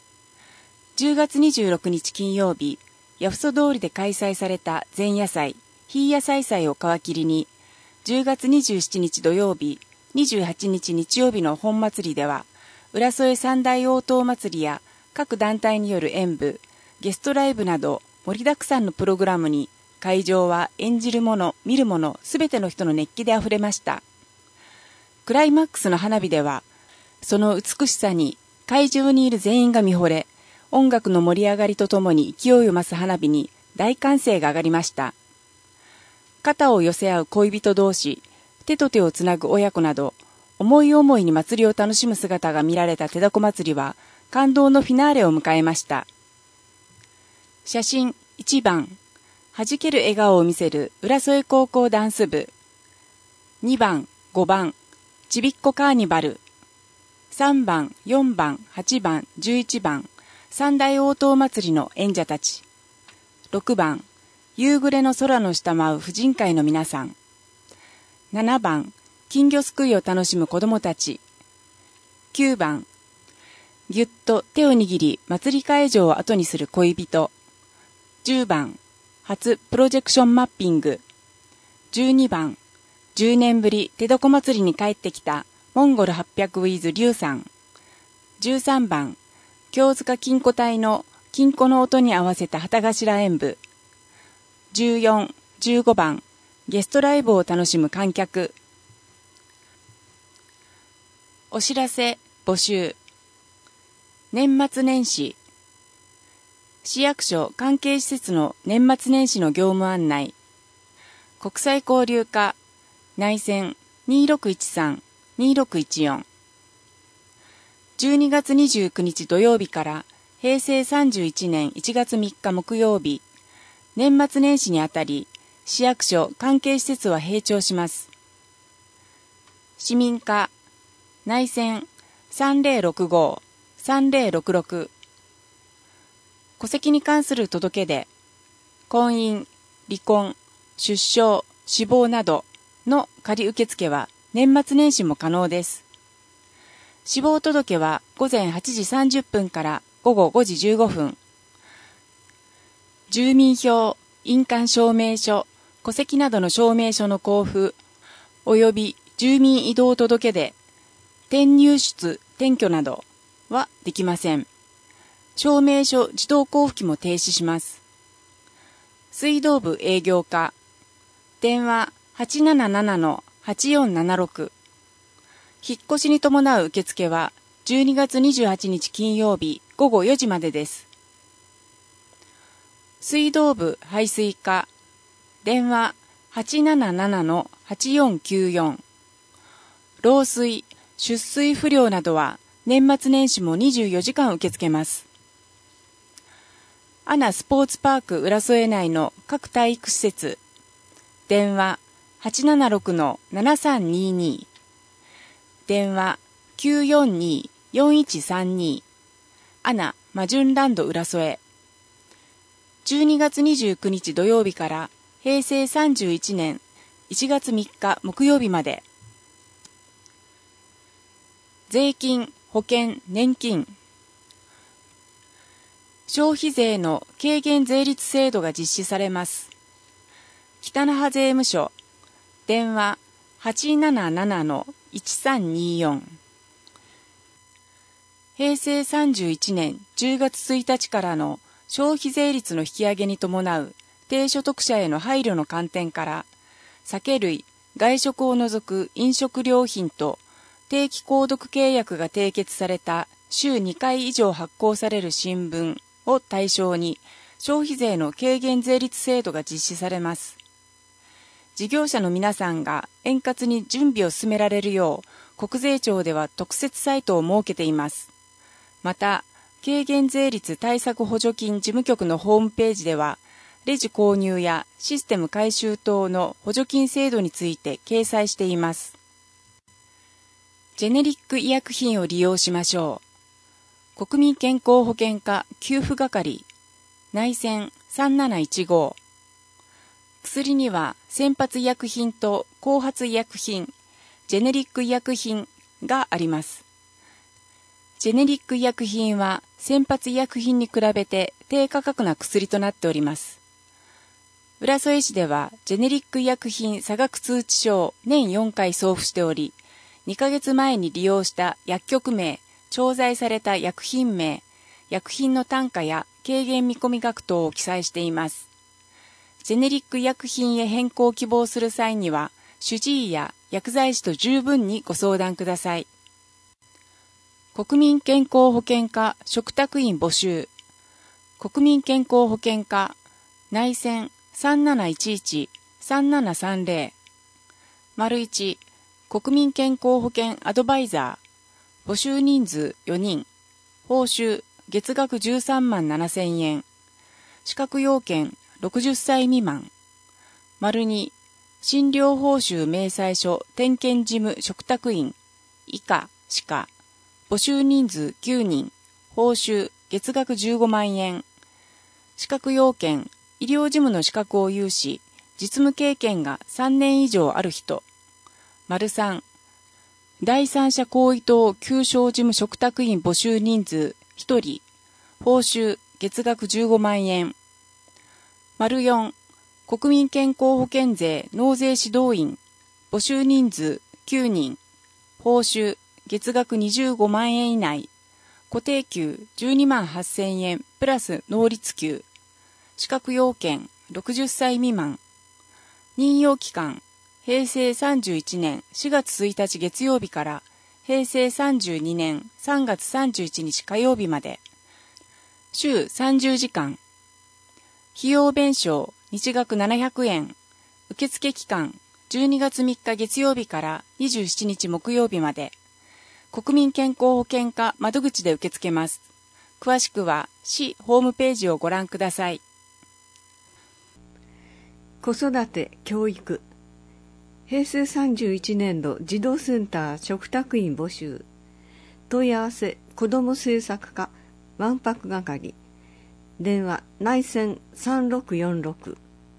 。10月26日金曜日、八房通りで開催された前夜祭、日野菜祭を皮切りに、10月27日土曜日、28日日曜日の本祭りでは、浦添三大応答祭りや各団体による演舞、ゲストライブなど盛りだくさんのプログラムに、会場は演じる者、見る者、すべての人の熱気であふれました。クライマックスの花火では、その美しさに会場にいる全員が見惚れ、音楽の盛り上がりとともに勢いを増す花火に大歓声が上がりました。肩を寄せ合う恋人同士、手と手をつなぐ親子など、思い思いに祭りを楽しむ姿が見られた手だこ祭りは、感動のフィナーレを迎えました。写真1番、弾ける笑顔を見せる浦添高校ダンス部。2番、5番、ちびっこカーニバル。3番、4番、8番、11番、三大応答祭りの演者たち。6番、夕暮れの空の下舞う婦人会の皆さん。7番、金魚すくいを楽しむ子供たち。9番、ぎゅっと手を握り祭り会場を後にする恋人。10番、初プロジェクションマッピング。12番、10年ぶり手どこ祭りに帰ってきたモンゴル800ウィズリュウさん。13番、京塚金庫隊の金庫の音に合わせた旗頭演舞。14、15番、ゲストライブを楽しむ観客。お知らせ、募集。年末年始。市役所関係施設の年末年始の業務案内。国際交流課、内線2613-2614。12月29日土曜日から平成31年1月3日木曜日、年末年始にあたり、市役所関係施設は閉庁します。市民課、内線3065-3066。戸籍に関する届け出、 婚姻、離婚、出生、死亡などの仮受付は年末年始も可能です。死亡届は午前8時30分から午後5時15分。住民票、印鑑証明書、戸籍などの証明書の交付、及び住民移動届で、転入出、転居などはできません。証明書自動交付機も停止します。水道部営業課、電話 877-8476。引っ越しに伴う受付は12月28日金曜日午後4時までです。水道部排水課、電話 877-8494。漏水、出水不良などは年末年始も24時間受け付けます。アナスポーツパーク浦添内の各体育施設、電話 876-7322。電話 942-4132。アナマジュンランド浦添。12月29日土曜日から平成31年1月3日木曜日まで。税金、保険、年金。消費税の軽減税率制度が実施されます。北那覇税務署、電話 877-1324。平成31年10月1日からの消費税率の引き上げに伴う低所得者への配慮の観点から、酒類、外食を除く飲食料品と定期購読契約が締結された週2回以上発行される新聞を対象に消費税の軽減税率制度が実施されます。事業者の皆さんが円滑に準備を進められるよう国税庁では特設サイトを設けています。また、軽減税率対策補助金事務局のホームページではレジ購入やシステム改修等の補助金制度について掲載しています。ジェネリック医薬品を利用しましょう。国民健康保険課給付係内線3715。薬には先発医薬品と後発医薬品、ジェネリック医薬品があります。ジェネリック医薬品は先発医薬品に比べて低価格な薬となっております。浦添市ではジェネリック医薬品差額通知書を年4回送付しており、2ヶ月前に利用した薬局名、調剤された薬品名、薬品の単価や軽減見込み額等を記載しています。ジェネリック医薬品へ変更を希望する際には、主治医や薬剤師と十分にご相談ください。国民健康保険課嘱託員募集。国民健康保険課内線3711-3730。1国民健康保険アドバイザー。募集人数4人。報酬月額13万7000円。資格要件60歳未満。2診療報酬明細書点検事務嘱託員以下歯科。募集人数9人。報酬月額15万円。資格要件医療事務の資格を有し、実務経験が3年以上ある人。3第三者行為等求償事務嘱託員募集人数1人。報酬月額15万円。4国民健康保険税納税指導員募集人数9人。報酬月額25万円以内。固定給12万8000円プラス納率給。資格要件60歳未満。任用期間平成31年4月1日月曜日から平成32年3月31日火曜日まで。週30時間。費用弁償日額700円。受付期間12月3日月曜日から27日木曜日まで。国民健康保険課窓口で受け付けます。詳しくは市ホームページをご覧ください。 子育て・教育。平成31年度児童センター嘱託員募集。問い合わせ子ども政策課わんぱく係。 電話内線3646。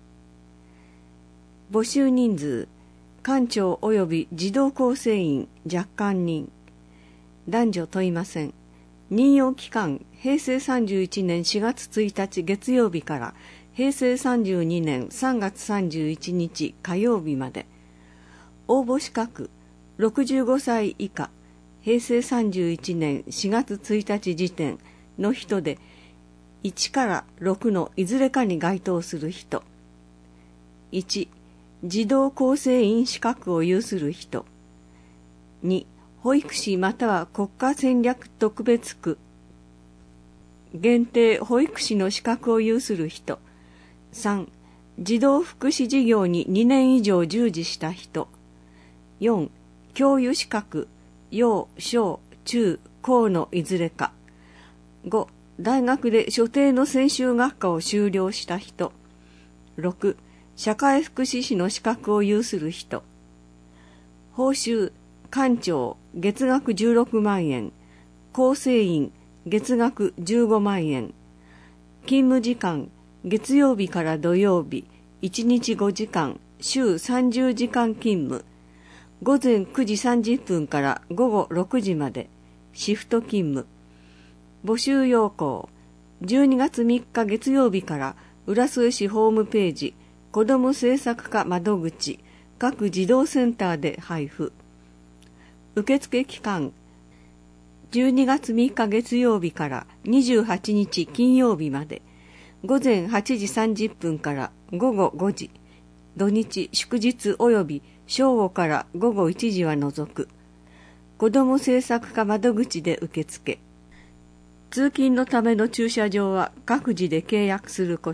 募集人数、官庁及び児童構成員若干人。男女問いません。任用期間、平成31年4月1日月曜日から平成32年3月31日火曜日まで。応募資格、65歳以下、平成31年4月1日時点の人で、1から6のいずれかに該当する人。1、児童構成員資格を有する人。2、保育士または国家戦略特別区限定保育士の資格を有する人。3、児童福祉事業に2年以上従事した人。4、教諭資格、幼、小、中、高のいずれか。5、大学で所定の専修学科を修了した人。6、社会福祉士の資格を有する人。報酬、官庁、月額16万円。構成員、月額15万円。勤務時間、月曜日から土曜日、1日5時間、週30時間勤務。午前9時30分から午後6時まで、シフト勤務。募集要項、12月3日月曜日から浦添市ホームページ、子ども政策課窓口、各児童センターで配布。受付期間、12月3日月曜日から28日金曜日まで、午前8時30分から午後5時、土日祝日及び正午から午後1時は除く。子ども政策課窓口で受付。通勤のための駐車場は各自で契約すること。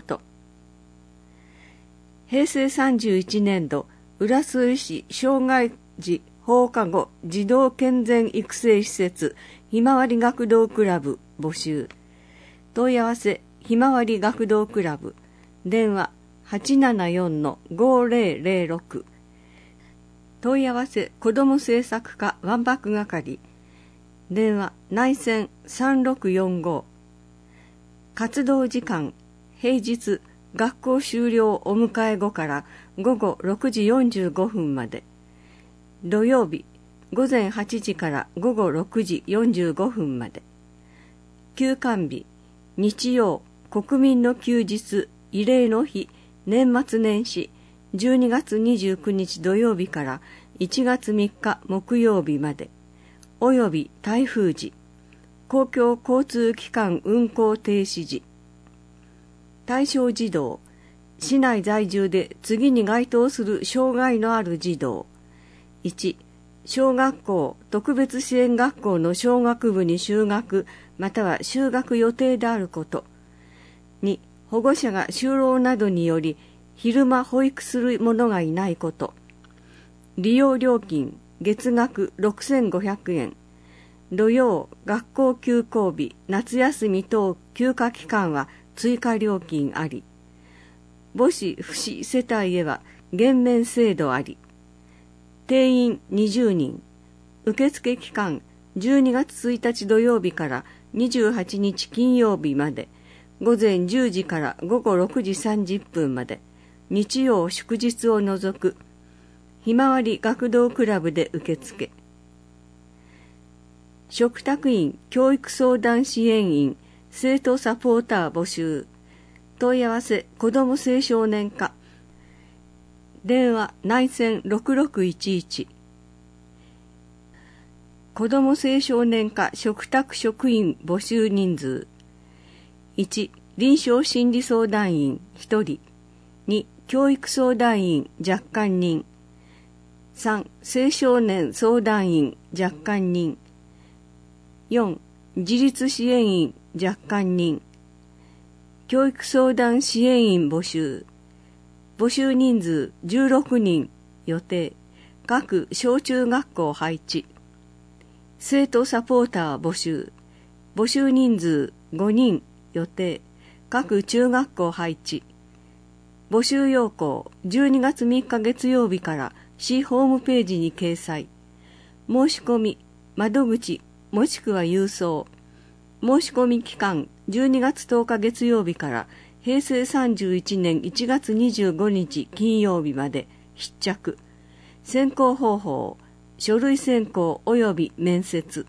平成31年度浦添市障害児放課後児童健全育成施設ひまわり学童クラブ募集。問い合わせひまわり学童クラブ。電話 874-5006。問い合わせ子ども政策課わんぱく係。電話内線3645。活動時間、平日学校終了お迎え後から午後6時45分まで。土曜日午前8時から午後6時45分まで。休館日、日曜、国民の休日、慰霊の日、年末年始、12月29日土曜日から1月3日木曜日まで。および台風時、公共交通機関運行停止時。対象児童、市内在住で次に該当する障害のある児童。1、小学校特別支援学校の小学部に就学または就学予定であること。2、保護者が就労などにより昼間保育する者がいないこと。利用料金月額6500円。土曜、学校休校日、夏休み等休暇期間は追加料金あり。母子不死世帯へは減免制度あり。定員20人。受付期間12月1日土曜日から28日金曜日まで。午前10時から午後6時30分まで。日曜祝日を除く。ひまわり学童クラブで受付。嘱託員教育相談支援員生徒サポーター募集。問い合わせ子ども青少年課。電話内線6611。子ども青少年課嘱託職員募集人数。1、臨床心理相談員1人。2、教育相談員若干人。3、青少年相談員若干人。4、自立支援員若干人。教育相談支援員募集。募集人数16人予定。各小中学校配置。生徒サポーター募集。募集人数5人予定。各中学校配置。募集要項12月3日月曜日から市ホームページに掲載。申し込み、窓口もしくは郵送。申し込み期間 12月10日月曜日から平成31年1月25日金曜日まで必着。選考方法、書類選考及び面接。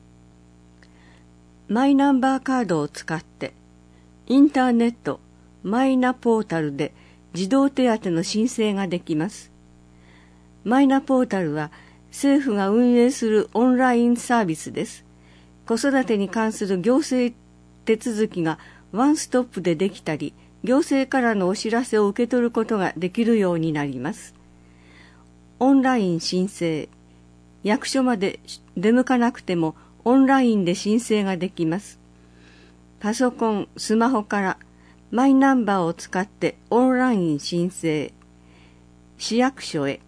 マイナンバーカードを使ってインターネットマイナポータルで児童手当の申請ができます。マイナポータルは政府が運営するオンラインサービスです。子育てに関する行政手続きがワンストップでできたり、行政からのお知らせを受け取ることができるようになります。オンライン申請。役所まで出向かなくてもオンラインで申請ができます。パソコン、スマホからマイナンバーを使ってオンライン申請。市役所へ。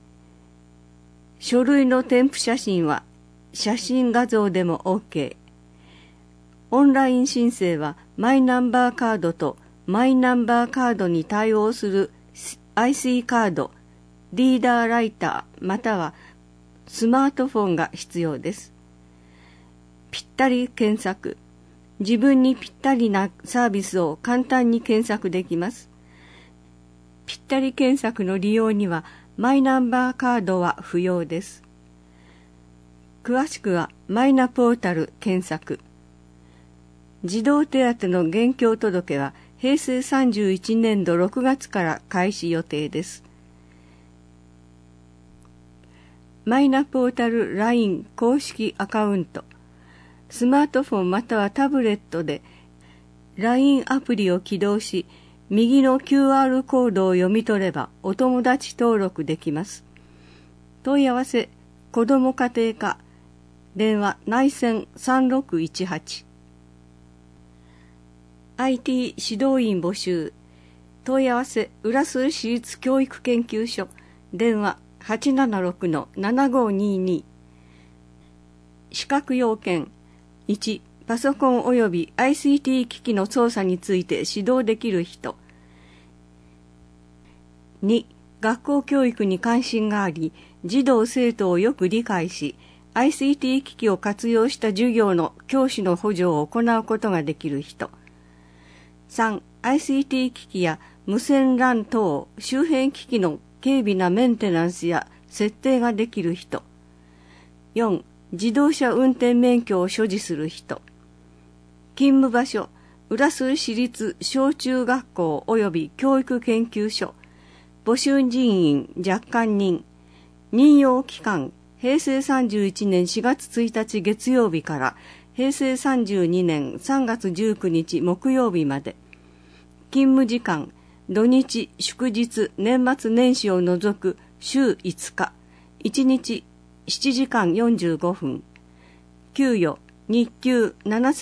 書類の添付写真は写真画像でも OK。オンライン申請はマイナンバーカードとマイナンバーカードに対応する IC カード、リーダーライターまたはスマートフォンが必要です。ぴったり検索。自分にぴったりなサービスを簡単に検索できます。ぴったり検索の利用にはマイナンバーカードは不要です。詳しくはマイナポータル検索。児童手当の現況届は平成31年度6月から開始予定です。マイナポータル LINE 公式アカウント。スマートフォンまたはタブレットで LINE アプリを起動し、右の QR コードを読み取ればお友達登録できます。問い合わせ、子ども家庭課、電話内線3618。IT 指導員募集。問い合わせ、浦添市立教育研究所、電話876-7522。資格要件。1、パソコン及び ICT 機器の操作について指導できる人。2、学校教育に関心があり、児童生徒をよく理解し、ICT 機器を活用した授業の教師の補助を行うことができる人。3、ICT 機器や無線 LAN 等周辺機器の軽微なメンテナンスや設定ができる人。4、自動車運転免許を所持する人。勤務場所、浦添市立小中学校及び教育研究所。募集人員若干人。任用期間、平成31年4月1日月曜日から平成32年3月19日木曜日まで。勤務時間、土日、祝日、年末年始を除く週5日、1日7時間45分。給与、日給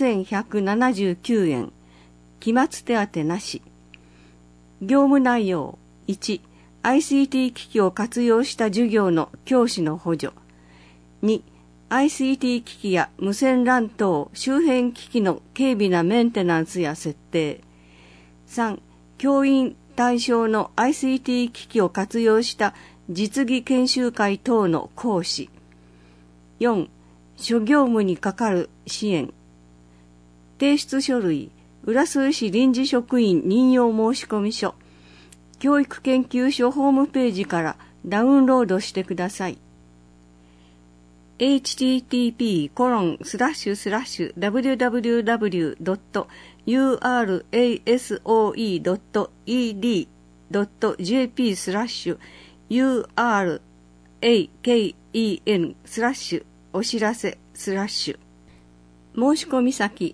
7179円。期末手当なし。業務内容、1、ICT 機器を活用した授業の教師の補助。2、ICT 機器や無線 LAN 等周辺機器の軽微なメンテナンスや設定。3、教員対象の ICT 機器を活用した実技研修会等の講師。4、諸業務にかかる支援。提出書類、浦添市臨時職員任用申込書。教育研究所ホームページからダウンロードしてください。http://www.urasoe.ed.jp/uraken/ お知らせ/申し込み先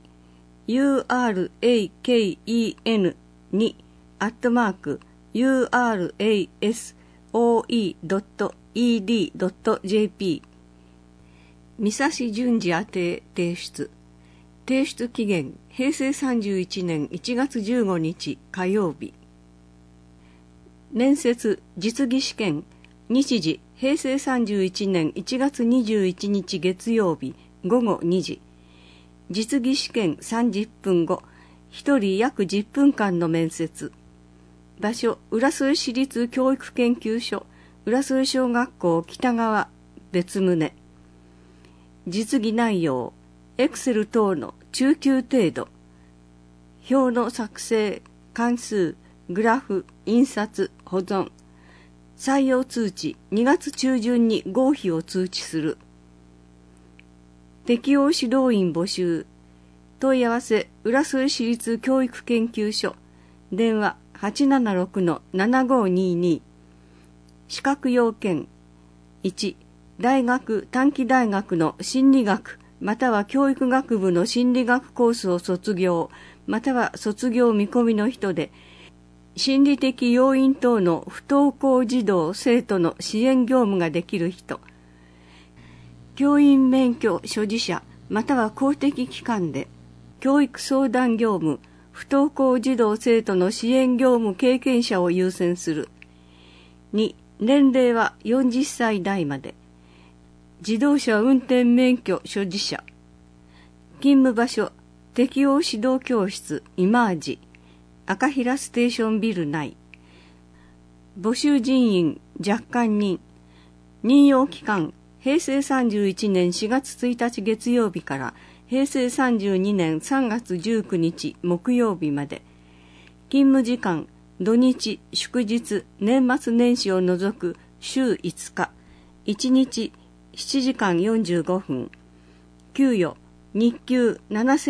uraken2@urasoe.ed.jp 三指順次宛て提出。提出期限平成31年1月15日火曜日。面接実技試験日時平成31年1月21日月曜日午後2時。実技試験30分後、1人約10分間の面接。場所、浦添市立教育研究所、浦添小学校北側別棟。実技内容、エクセル等の中級程度。 表の作成、関数、グラフ、印刷、保存。採用通知、2月中旬に合否を通知する。適用指導員募集。問い合わせ、浦添市立教育研究所。電話 876-7522。資格要件。1、大学、短期大学の心理学、または教育学部の心理学コースを卒業、または卒業見込みの人で、心理的要因等の不登校児童・生徒の支援業務ができる人、教員免許所持者または公的機関で教育相談業務、不登校児童・生徒の支援業務経験者を優先する。2、年齢は40歳代まで。自動車運転免許所持者。勤務場所、適応指導教室イマージ。赤平ステーションビル内。募集人員若干人。任用期間平成31年4月1日月曜日から平成32年3月19日木曜日まで。勤務時間土日祝日年末年始を除く週5日。1日7時間45分。給与日給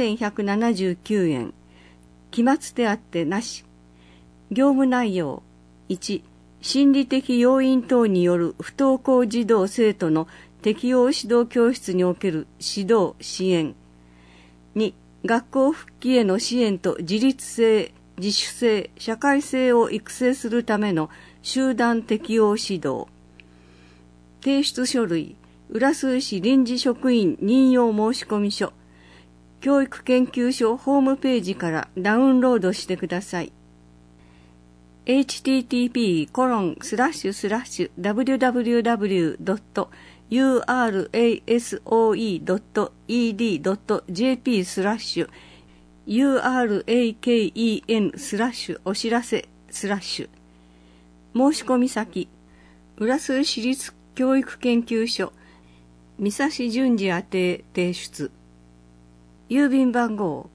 7179円。期末手当なし。業務内容。1、心理的要因等による不登校児童生徒の適応指導教室における指導支援。2、学校復帰への支援と自立性、自主性、社会性を育成するための集団適応指導。提出書類、浦添市臨時職員任用申込書。教育研究所ホームページからダウンロードしてください。http://www.urasoe.edu.jp/uraken/ お知らせ/申し込み先浦添市立教育研究所三差順次宛て提出。郵便番号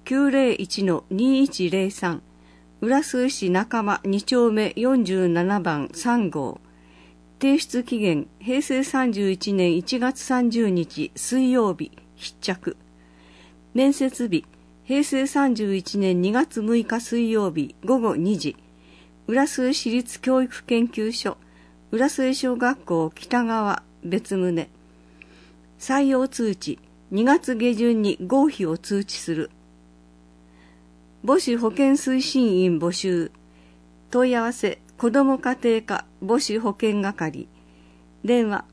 901-2103 浦添市中間2丁目47番3号。提出期限平成31年1月30日水曜日必着。面接日平成31年2月6日水曜日午後2時。浦添市立教育研究所浦添小学校北側別棟。採用通知2月下旬に合否を通知する。母子保健推進員募集。問い合わせ子ども家庭課母子保健係。電話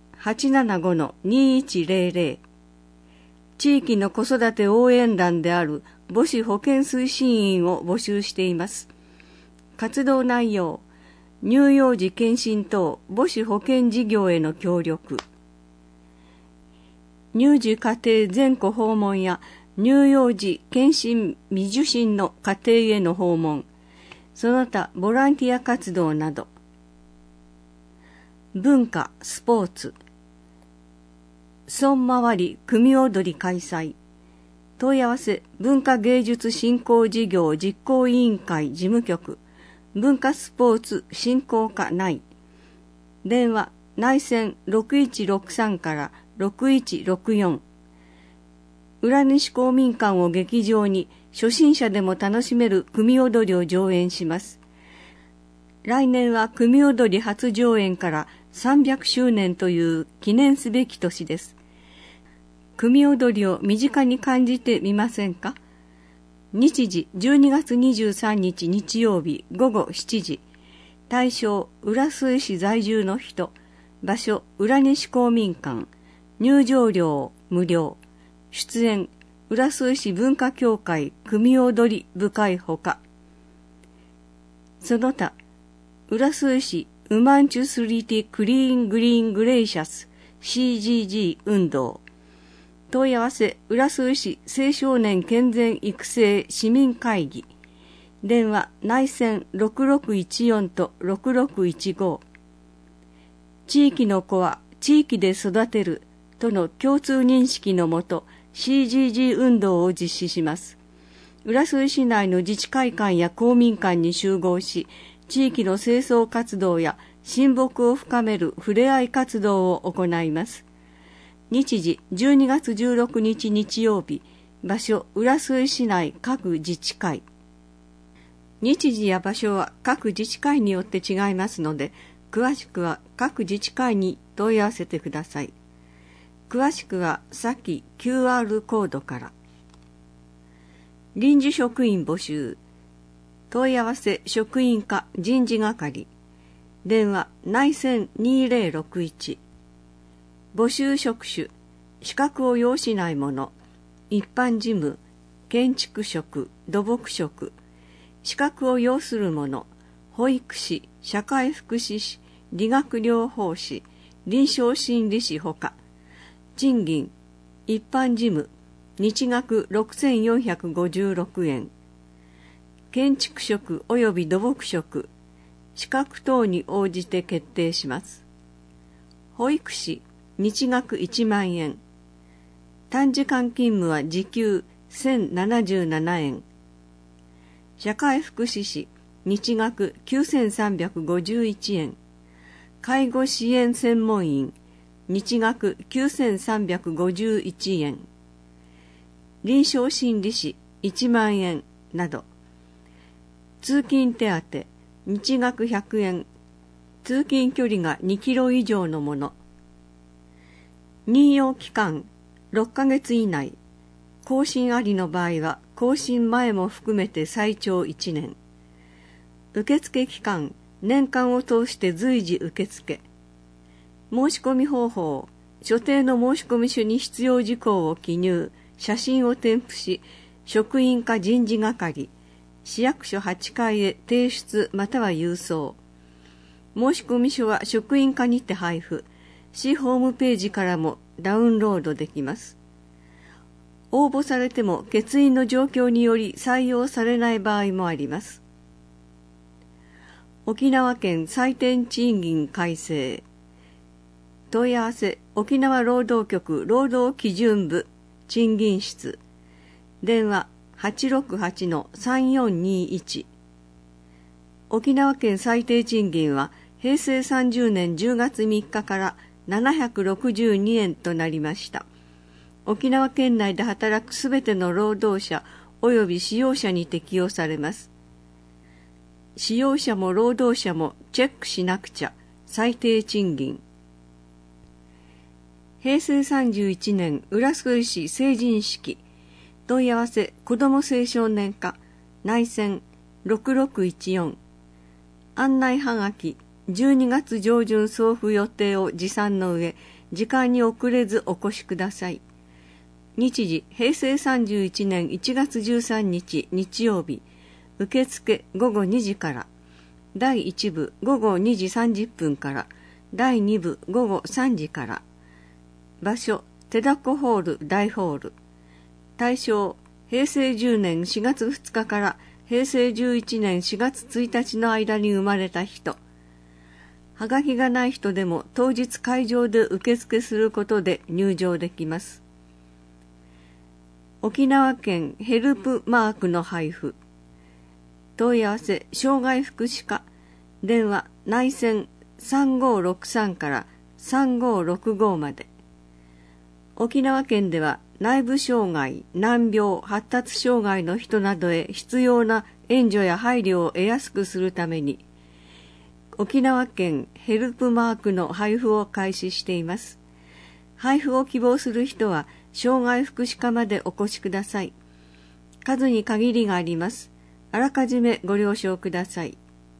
875-2100。地域の子育て応援団である母子保健推進員を募集しています。活動内容、乳幼児検診等母子保健事業への協力。乳児家庭全戸訪問や乳幼児検診未受診の家庭への訪問、その他ボランティア活動など。文化・スポーツ。村回り組踊り開催。問い合わせ文化芸術振興事業実行委員会事務局文化スポーツ振興課内。電話内線6163から6164。浦西公民館を劇場に初心者でも楽しめる組踊りを上演します。来年は組踊り初上演から300周年という記念すべき年です。組踊りを身近に感じてみませんか？日時12月23日日曜日午後7時。対象浦添市在住の人。場所浦西公民館。入場料無料。出演浦添市文化協会組踊り部会ほか。その他浦添市ウマンチュスリティクリーングリーングレイシャス CGG 運動。問い合わせ浦添市青少年健全育成市民会議。電話内線6614と6615。地域の子は地域で育てるとの共通認識のもと CGG 運動を実施します。 浦添市内の自治会館や公民館に集合し、地域の清掃活動や親睦を深めるふれあい活動を行います。日時12月16日日曜日、場所浦添市内各自治会。日時や場所は各自治会によって違いますので、詳しくは各自治会に問い合わせてください。詳しくは先 QR コードから。臨時職員募集。問い合わせ職員課人事係。電話内線2061。募集職種。資格を要しないもの。一般事務。建築職、土木職。資格を要するもの。保育士、社会福祉士、理学療法士、臨床心理士ほか。賃金、一般事務、日額6456円。建築職及び土木職、資格等に応じて決定します。保育士、日額1万円。短時間勤務は時給1077円。社会福祉士、日額9351円。介護支援専門員、日額9351円。臨床心理士1万円など。通勤手当、日額100円。通勤距離が2キロ以上のもの。任用期間6ヶ月以内。更新ありの場合は更新前も含めて最長1年。受付期間、年間を通して随時受付。申し込み方法、所定の申込書に必要事項を記入、写真を添付し、職員課人事係、市役所8階へ提出または郵送。申込書は職員課にて配布、市ホームページからもダウンロードできます。応募されても欠員の状況により採用されない場合もあります。沖縄県最低賃金改正。問い合わせ沖縄労働局労働基準部賃金室。電話 868-3421。沖縄県最低賃金は平成30年10月3日から762円となりました。沖縄県内で働くすべての労働者及び使用者に適用されます。使用者も労働者もチェックしなくちゃ最低賃金。平成31年浦添市成人式。問い合わせ子ども青少年課内線6614。案内はがき12月上旬送付予定を持参の上、時間に遅れずお越しください。日時平成31年1月13日日曜日。受付午後2時から、第1部午後2時30分から、第2部午後3時から。場所、手だこホール大ホール。対象、平成10年4月2日から平成11年4月1日の間に生まれた人。はがきがない人でも当日会場で受付することで入場できます。沖縄県ヘルプマークの配布。問い合わせ障害福祉課。電話内線3563から3565まで。沖縄県では内部障害、難病、発達障害の人などへ必要な援助や配慮を得やすくするために、沖縄県ヘルプマークの配布を開始しています。配布を希望する人は障害福祉課までお越しください。数に限りがあります。あらかじめご了承ください。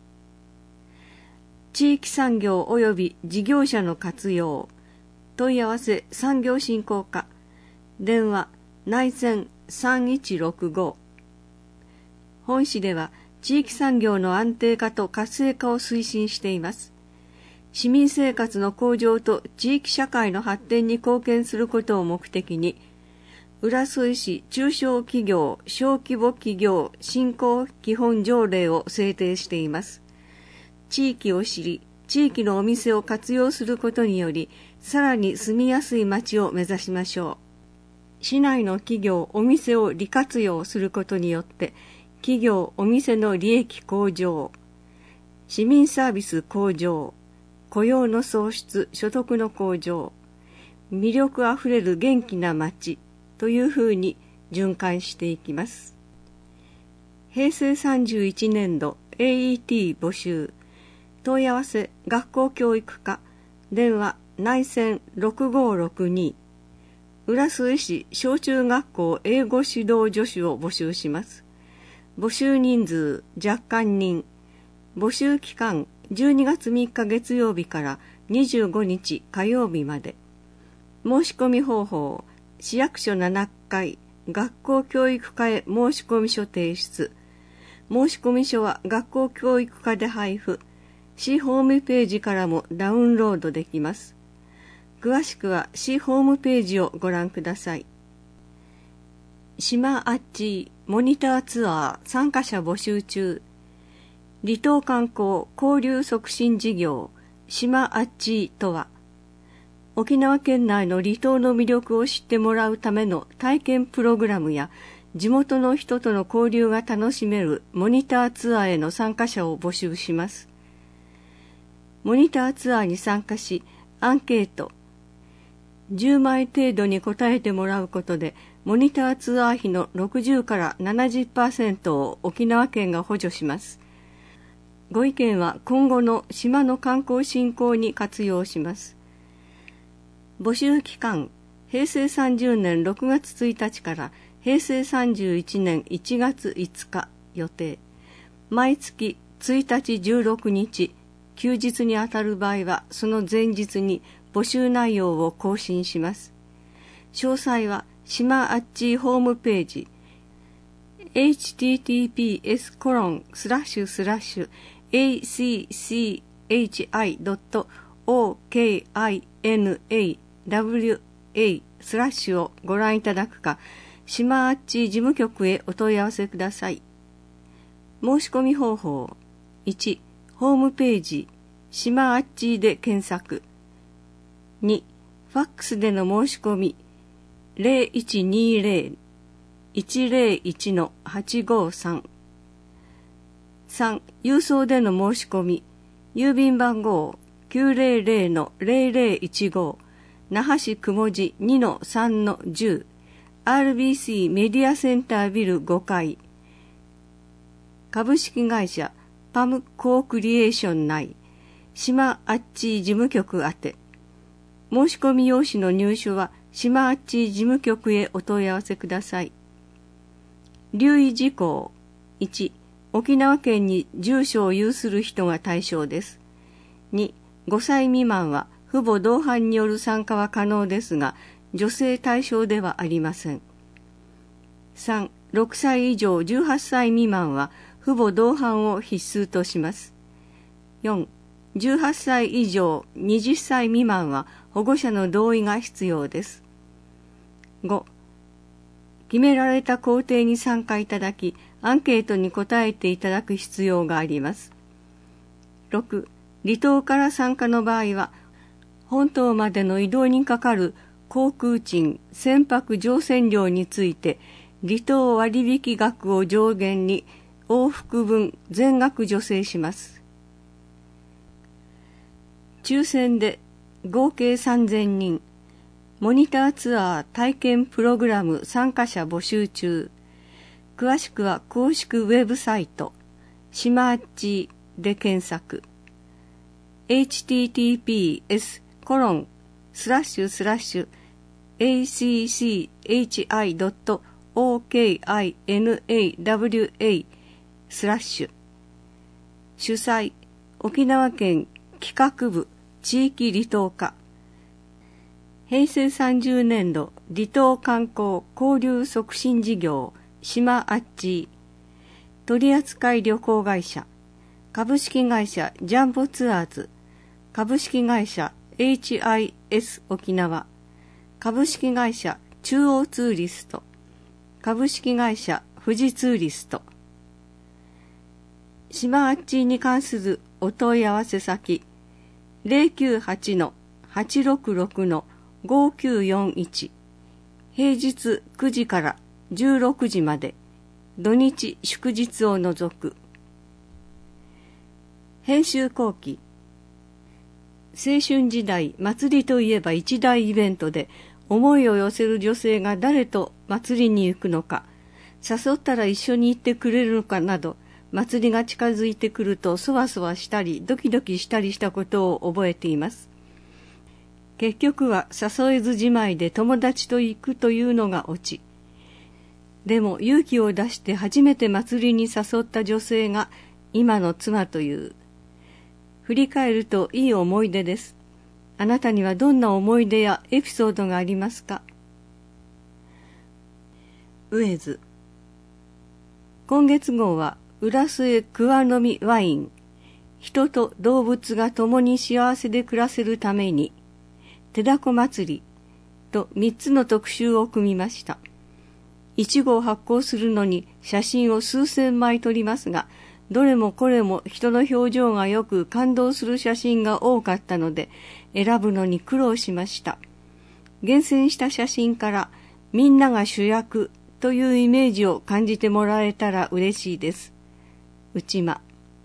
地域産業及び事業者の活用。問い合わせ産業振興課。電話内線3165。本市では地域産業の安定化と活性化を推進しています。市民生活の向上と地域社会の発展に貢献することを目的に、浦添市中小企業小規模企業振興基本条例を制定しています。地域を知り、地域のお店を活用することにより、さらに住みやすい街を目指しましょう。 市内の企業、お店を利活用することによって企業、お店の利益向上、市民サービス向上、雇用の創出、所得の向上、魅力あふれる元気な街というふうに循環していきます。平成31年度 AET 募集、問い合わせ学校教育課、電話内線6562、浦添市小中学校英語指導助手を募集します。募集人数若干人、募集期間12月3日月曜日から25日火曜日まで。申し込み方法、市役所7階学校教育課へ申し込み書提出。申し込み書は学校教育課で配布。市ホームページからもダウンロードできます。詳しくは市ホームページをご覧ください。島あっちモニターツアー参加者募集中。離島観光交流促進事業島あっちとは、沖縄県内の離島の魅力を知ってもらうための体験プログラムや地元の人との交流が楽しめるモニターツアーへの参加者を募集します。モニターツアーに参加し、アンケート10枚程度に答えてもらうことで、モニターツアー費の60から 70% を沖縄県が補助します。ご意見は今後の島の観光振興に活用します。募集期間、平成30年6月1日から平成31年1月5日予定。毎月1日16日、休日にあたる場合はその前日に募集内容を更新します。詳細は島あっちホームページ https://acci.okinawa/ をご覧いただくか、島あっち事務局へお問い合わせください。申し込み方法1、ホームページ島あっちで検索。2、ファックスでの申し込み 0120-101-853。3、郵送での申し込み、郵便番号 900-0015 那覇市雲寺 2-3-10 RBC メディアセンタービル5階株式会社パムコークリエーション内島あっち事務局宛て。申し込み用紙の入手は島あっち事務局へお問い合わせください。留意事項1、沖縄県に住所を有する人が対象です。2、5歳未満は父母同伴による参加は可能ですが、女性対象ではありません。3、6歳以上18歳未満は父母同伴を必須とします。4、18歳以上20歳未満は保護者の同意が必要です。5、決められた工程に参加いただき、アンケートに答えていただく必要があります。6、離島から参加の場合は、本島までの移動にかかる航空賃、船舶乗船料について、離島割引額を上限に往復分全額助成します。抽選で合計3000人、モニターツアー体験プログラム参加者募集中。詳しくは公式ウェブサイト、島あっちで検索。https://acci.okinawa/ 主催、沖縄県企画部地域離島課。平成30年度離島観光交流促進事業島あっち取扱旅行会社株式会社ジャンボツアーズ株式会社 HIS 沖縄株式会社中央ツーリスト株式会社富士ツーリスト。島あっちに関するお問い合わせ先 098-866-5941 平日9時から16時まで、土日祝日を除く。編集後期。青春時代、祭りといえば一大イベントで、思いを寄せる女性が誰と祭りに行くのか、誘ったら一緒に行ってくれるのかなど、祭りが近づいてくるとそわそわしたりドキドキしたりしたことを覚えています。結局は誘えずじまいで友達と行くというのがオチ。でも勇気を出して初めて祭りに誘った女性が今の妻という。振り返るといい思い出です。あなたにはどんな思い出やエピソードがありますか？ウェズ。今月号は浦添桑の実ワイン、人と動物が共に幸せで暮らせるために、手だこ祭りと3つの特集を組みました。1号発行するのに写真を数千枚撮りますが、どれもこれも人の表情がよく感動する写真が多かったので、選ぶのに苦労しました。厳選した写真からみんなが主役というイメージを感じてもらえたら嬉しいです。内間。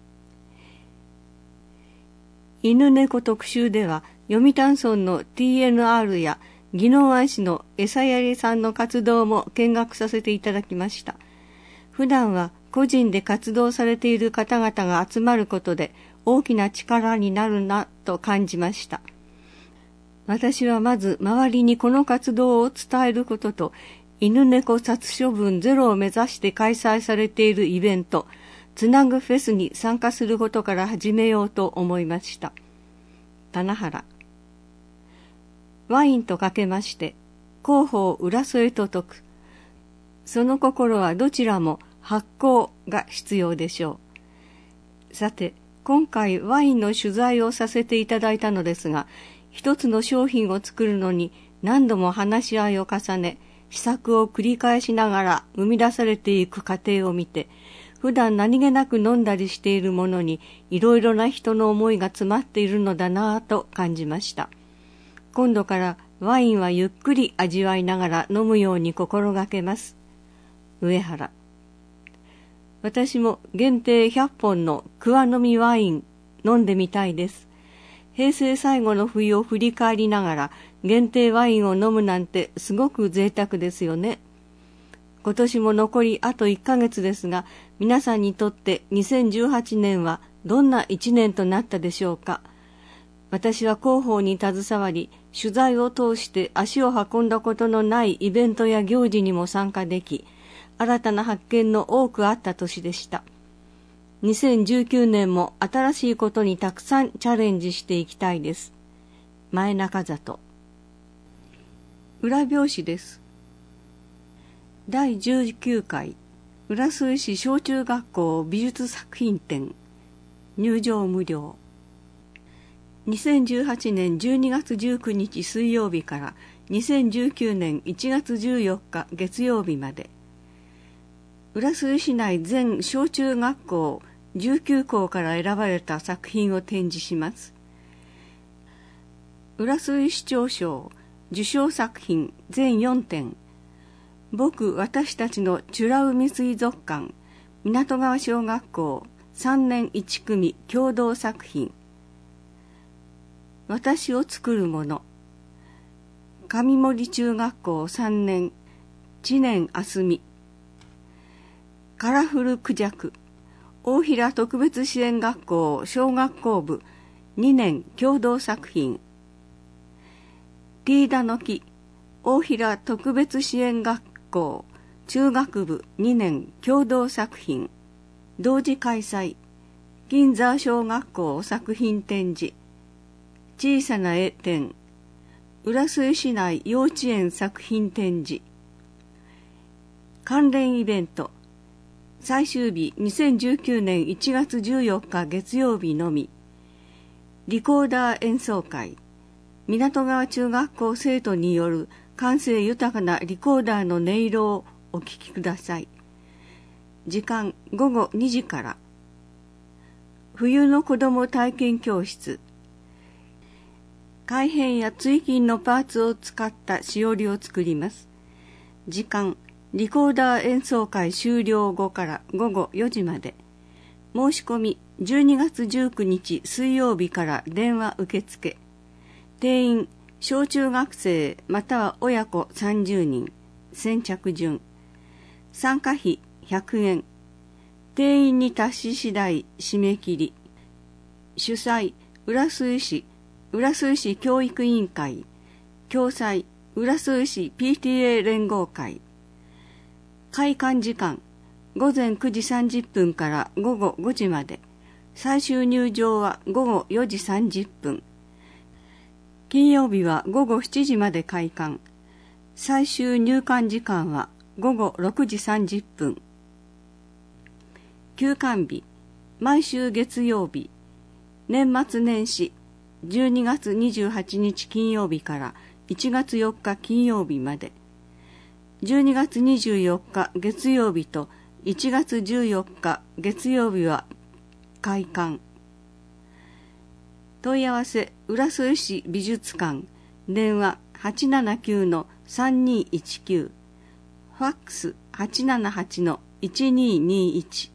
犬猫特集では読谷村の TNR や宜野湾市の餌やりさんの活動も見学させていただきました。普段は個人で活動されている方々が集まることで大きな力になるなと感じました。私はまず周りにこの活動を伝えることと、犬猫殺処分ゼロを目指して開催されているイベント、つなぐフェスに参加することから始めようと思いました。棚原。ワインとかけまして、広報浦添と説く。その心はどちらも発酵が必要でしょう。さて、今回ワインの取材をさせていただいたのですが、一つの商品を作るのに何度も話し合いを重ね、試作を繰り返しながら生み出されていく過程を見て、普段何気なく飲んだりしているものにいろいろな人の思いが詰まっているのだなぁと感じました。今度からワインはゆっくり味わいながら飲むように心がけます。上原。私も限定100本の桑の実ワイン飲んでみたいです。平成最後の冬を振り返りながら限定ワインを飲むなんてすごく贅沢ですよね。今年も残りあと1ヶ月ですが、皆さんにとって2018年はどんな1年となったでしょうか。私は広報に携わり、取材を通して足を運んだことのないイベントや行事にも参加でき、新たな発見の多くあった年でした。2019年も新しいことにたくさんチャレンジしていきたいです。前中里。裏表紙です。第19回浦添市小中学校美術作品展、入場無料。2018年12月19日水曜日から2019年1月14日月曜日まで、浦添市内全小中学校19校から選ばれた作品を展示します。浦添市長賞受賞作品全4点、僕私たちの美ら海水族館港川小学校3年1組共同作品、私を作るもの上森中学校3年知念あすみ、カラフルクジャク大平特別支援学校小学校部2年共同作品、ティーダの木大平特別支援学校中学部2年共同作品、同時開催銀座小学校作品展示、小さな絵展浦添市内幼稚園作品展示、関連イベント最終日2019年1月14日月曜日のみ、リコーダー演奏会港川中学校生徒による感性豊かなリコーダーの音色をお聴きください。時間午後2時から。冬の子ども体験教室、改変や追勤のパーツを使ったしおりを作ります。 時間、リコーダー演奏会終了後から午後4時まで。申し込み12月19日水曜日から電話受付。定員、小中学生または親子30人。先着順。参加費100円。定員に達し次第締め切り。主催、浦添市教育委員会。共催、浦添市 PTA 連合会。開館時間、午前9時30分から午後5時まで。最終入場は午後4時30分。金曜日は午後7時まで開館。最終入館時間は午後6時30分。休館日、毎週月曜日。年末年始、12月28日金曜日から1月4日金曜日まで。12月24日月曜日と1月14日月曜日は開館。問い合わせ、浦添市美術館、電話 879-3219、ファックス 878-1221。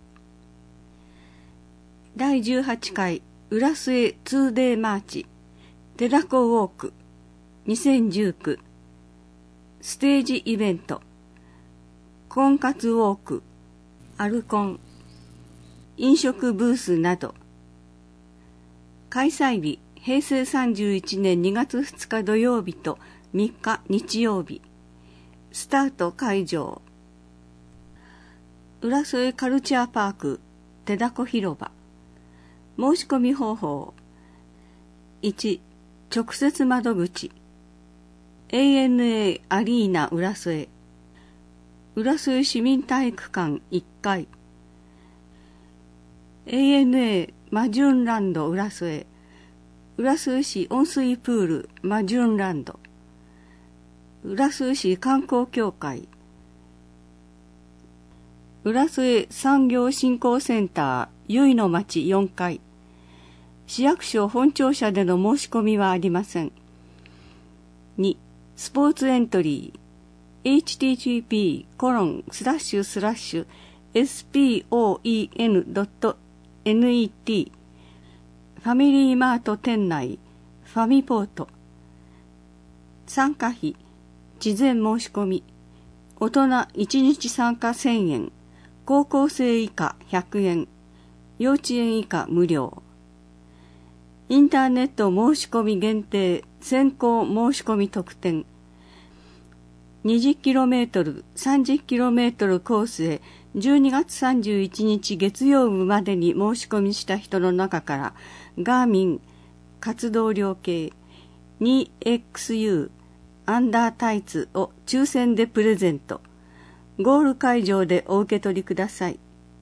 第18回浦添 2day マーチ、手だこウォーク2019、ステージイベント、婚活ウォーク、アルコン、飲食ブースなど。開催日、平成31年2月2日土曜日と3日日曜日。スタート会場。浦添カルチャーパーク、手だこ広場。申し込み方法。1、直接窓口。ANA アリーナ浦添。浦添市民体育館1階。ANA マジュンランド浦添。浦添市温水プールマジュンランド。浦添市観光協会。浦添産業振興センター由比の町4階。市役所本庁舎での申し込みはありません。2、スポーツエントリー。http://spoen.net ファミリーマート店内ファミポート。参加費、事前申し込み。大人1日参加1000円、高校生以下100円、幼稚園以下無料。インターネット申し込み限定先行申し込み特典。20km、30km コースへ12月31日月曜日までに申し込みした人の中からガーミン活動量計 2XU アンダータイツを抽選でプレゼント。ゴール会場でお受け取りください。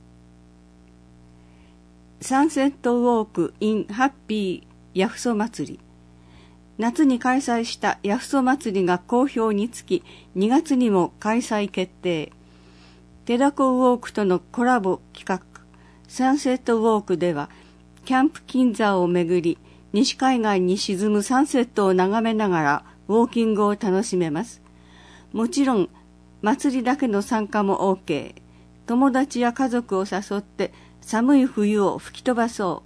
サンセットウォーク in ハッピーヤフソ祭り。夏に開催したヤフソ祭りが好評につき、2月にも開催決定。手だこウォークとのコラボ企画、サンセットウォークでは、キャンプ金座をめぐり、西海岸に沈むサンセットを眺めながらウォーキングを楽しめます。もちろん、祭りだけの参加も OK。友達や家族を誘って寒い冬を吹き飛ばそう。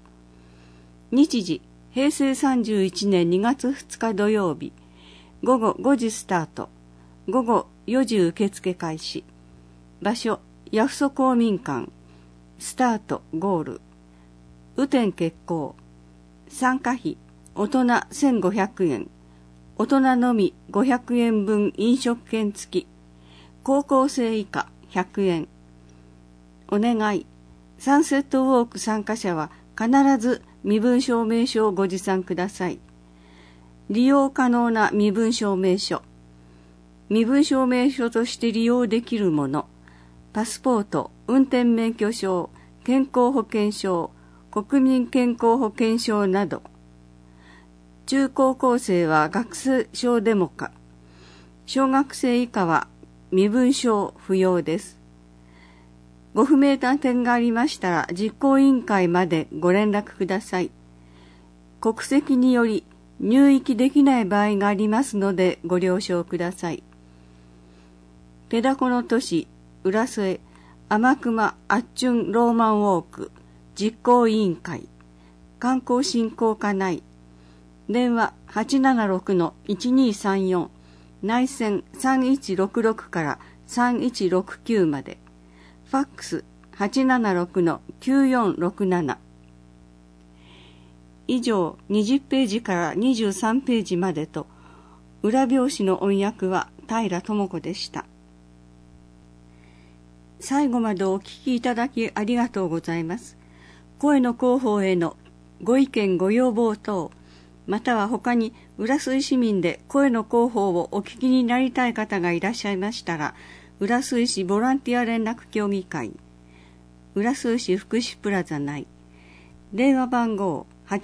日時、平成31年2月2日土曜日、午後5時スタート、午後4時受付開始。場所、ヤフソ公民館。スタート、ゴール。雨天決行。参加費、大人1500円。大人のみ500円分飲食券付き。高校生以下100円。お願い。サンセットウォーク参加者は必ず身分証明書をご持参ください。利用可能な身分証明書。身分証明書として利用できるもの。パスポート、運転免許証、健康保険証、国民健康保険証など。中高校生は学生証でもか。小学生以下は身分証不要です。ご不明な点がありましたら実行委員会までご連絡ください。国籍により入域できない場合がありますのでご了承ください。 手だこの都市浦添天熊アッチュンローマンウォーク実行委員会観光振興課内電話 876-1234 内線3166から3169までファックス 876-9467 以上20ページから23ページまでと裏表紙の音訳は平智子でした。最後までお聞きいただきありがとうございます。声の広報へのご意見ご要望等、または他に浦添市民で声の広報をお聞きになりたい方がいらっしゃいましたら、浦添市ボランティア連絡協議会、浦添市福祉プラザ内、電話番号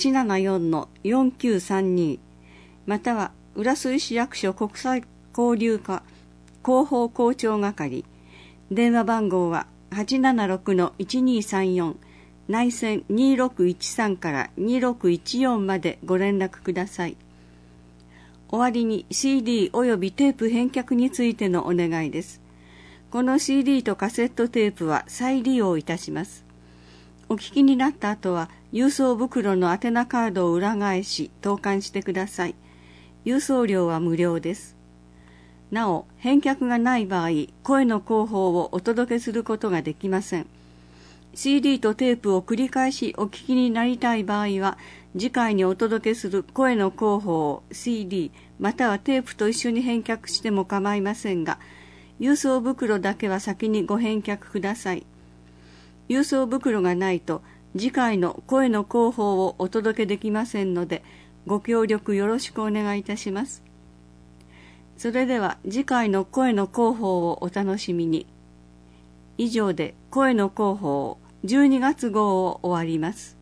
874-4932 または浦添市役所国際交流課広報広聴係電話番号は 876-1234 内線2613から2614までご連絡ください。終わりに CD およびテープ返却についてのお願いです。この CD とカセットテープは再利用いたします。お聞きになった後は郵送袋の宛名カードを裏返し投函してください。郵送料は無料です。なお、返却がない場合、声の広報をお届けすることができません。CD とテープを繰り返しお聞きになりたい場合は、次回にお届けする声の広報を CD またはテープと一緒に返却しても構いませんが、郵送袋だけは先にご返却ください。郵送袋がないと次回の声の広報をお届けできませんので、ご協力よろしくお願いいたします。それでは次回の声の広報をお楽しみに。以上で声の広報12月号を終わります。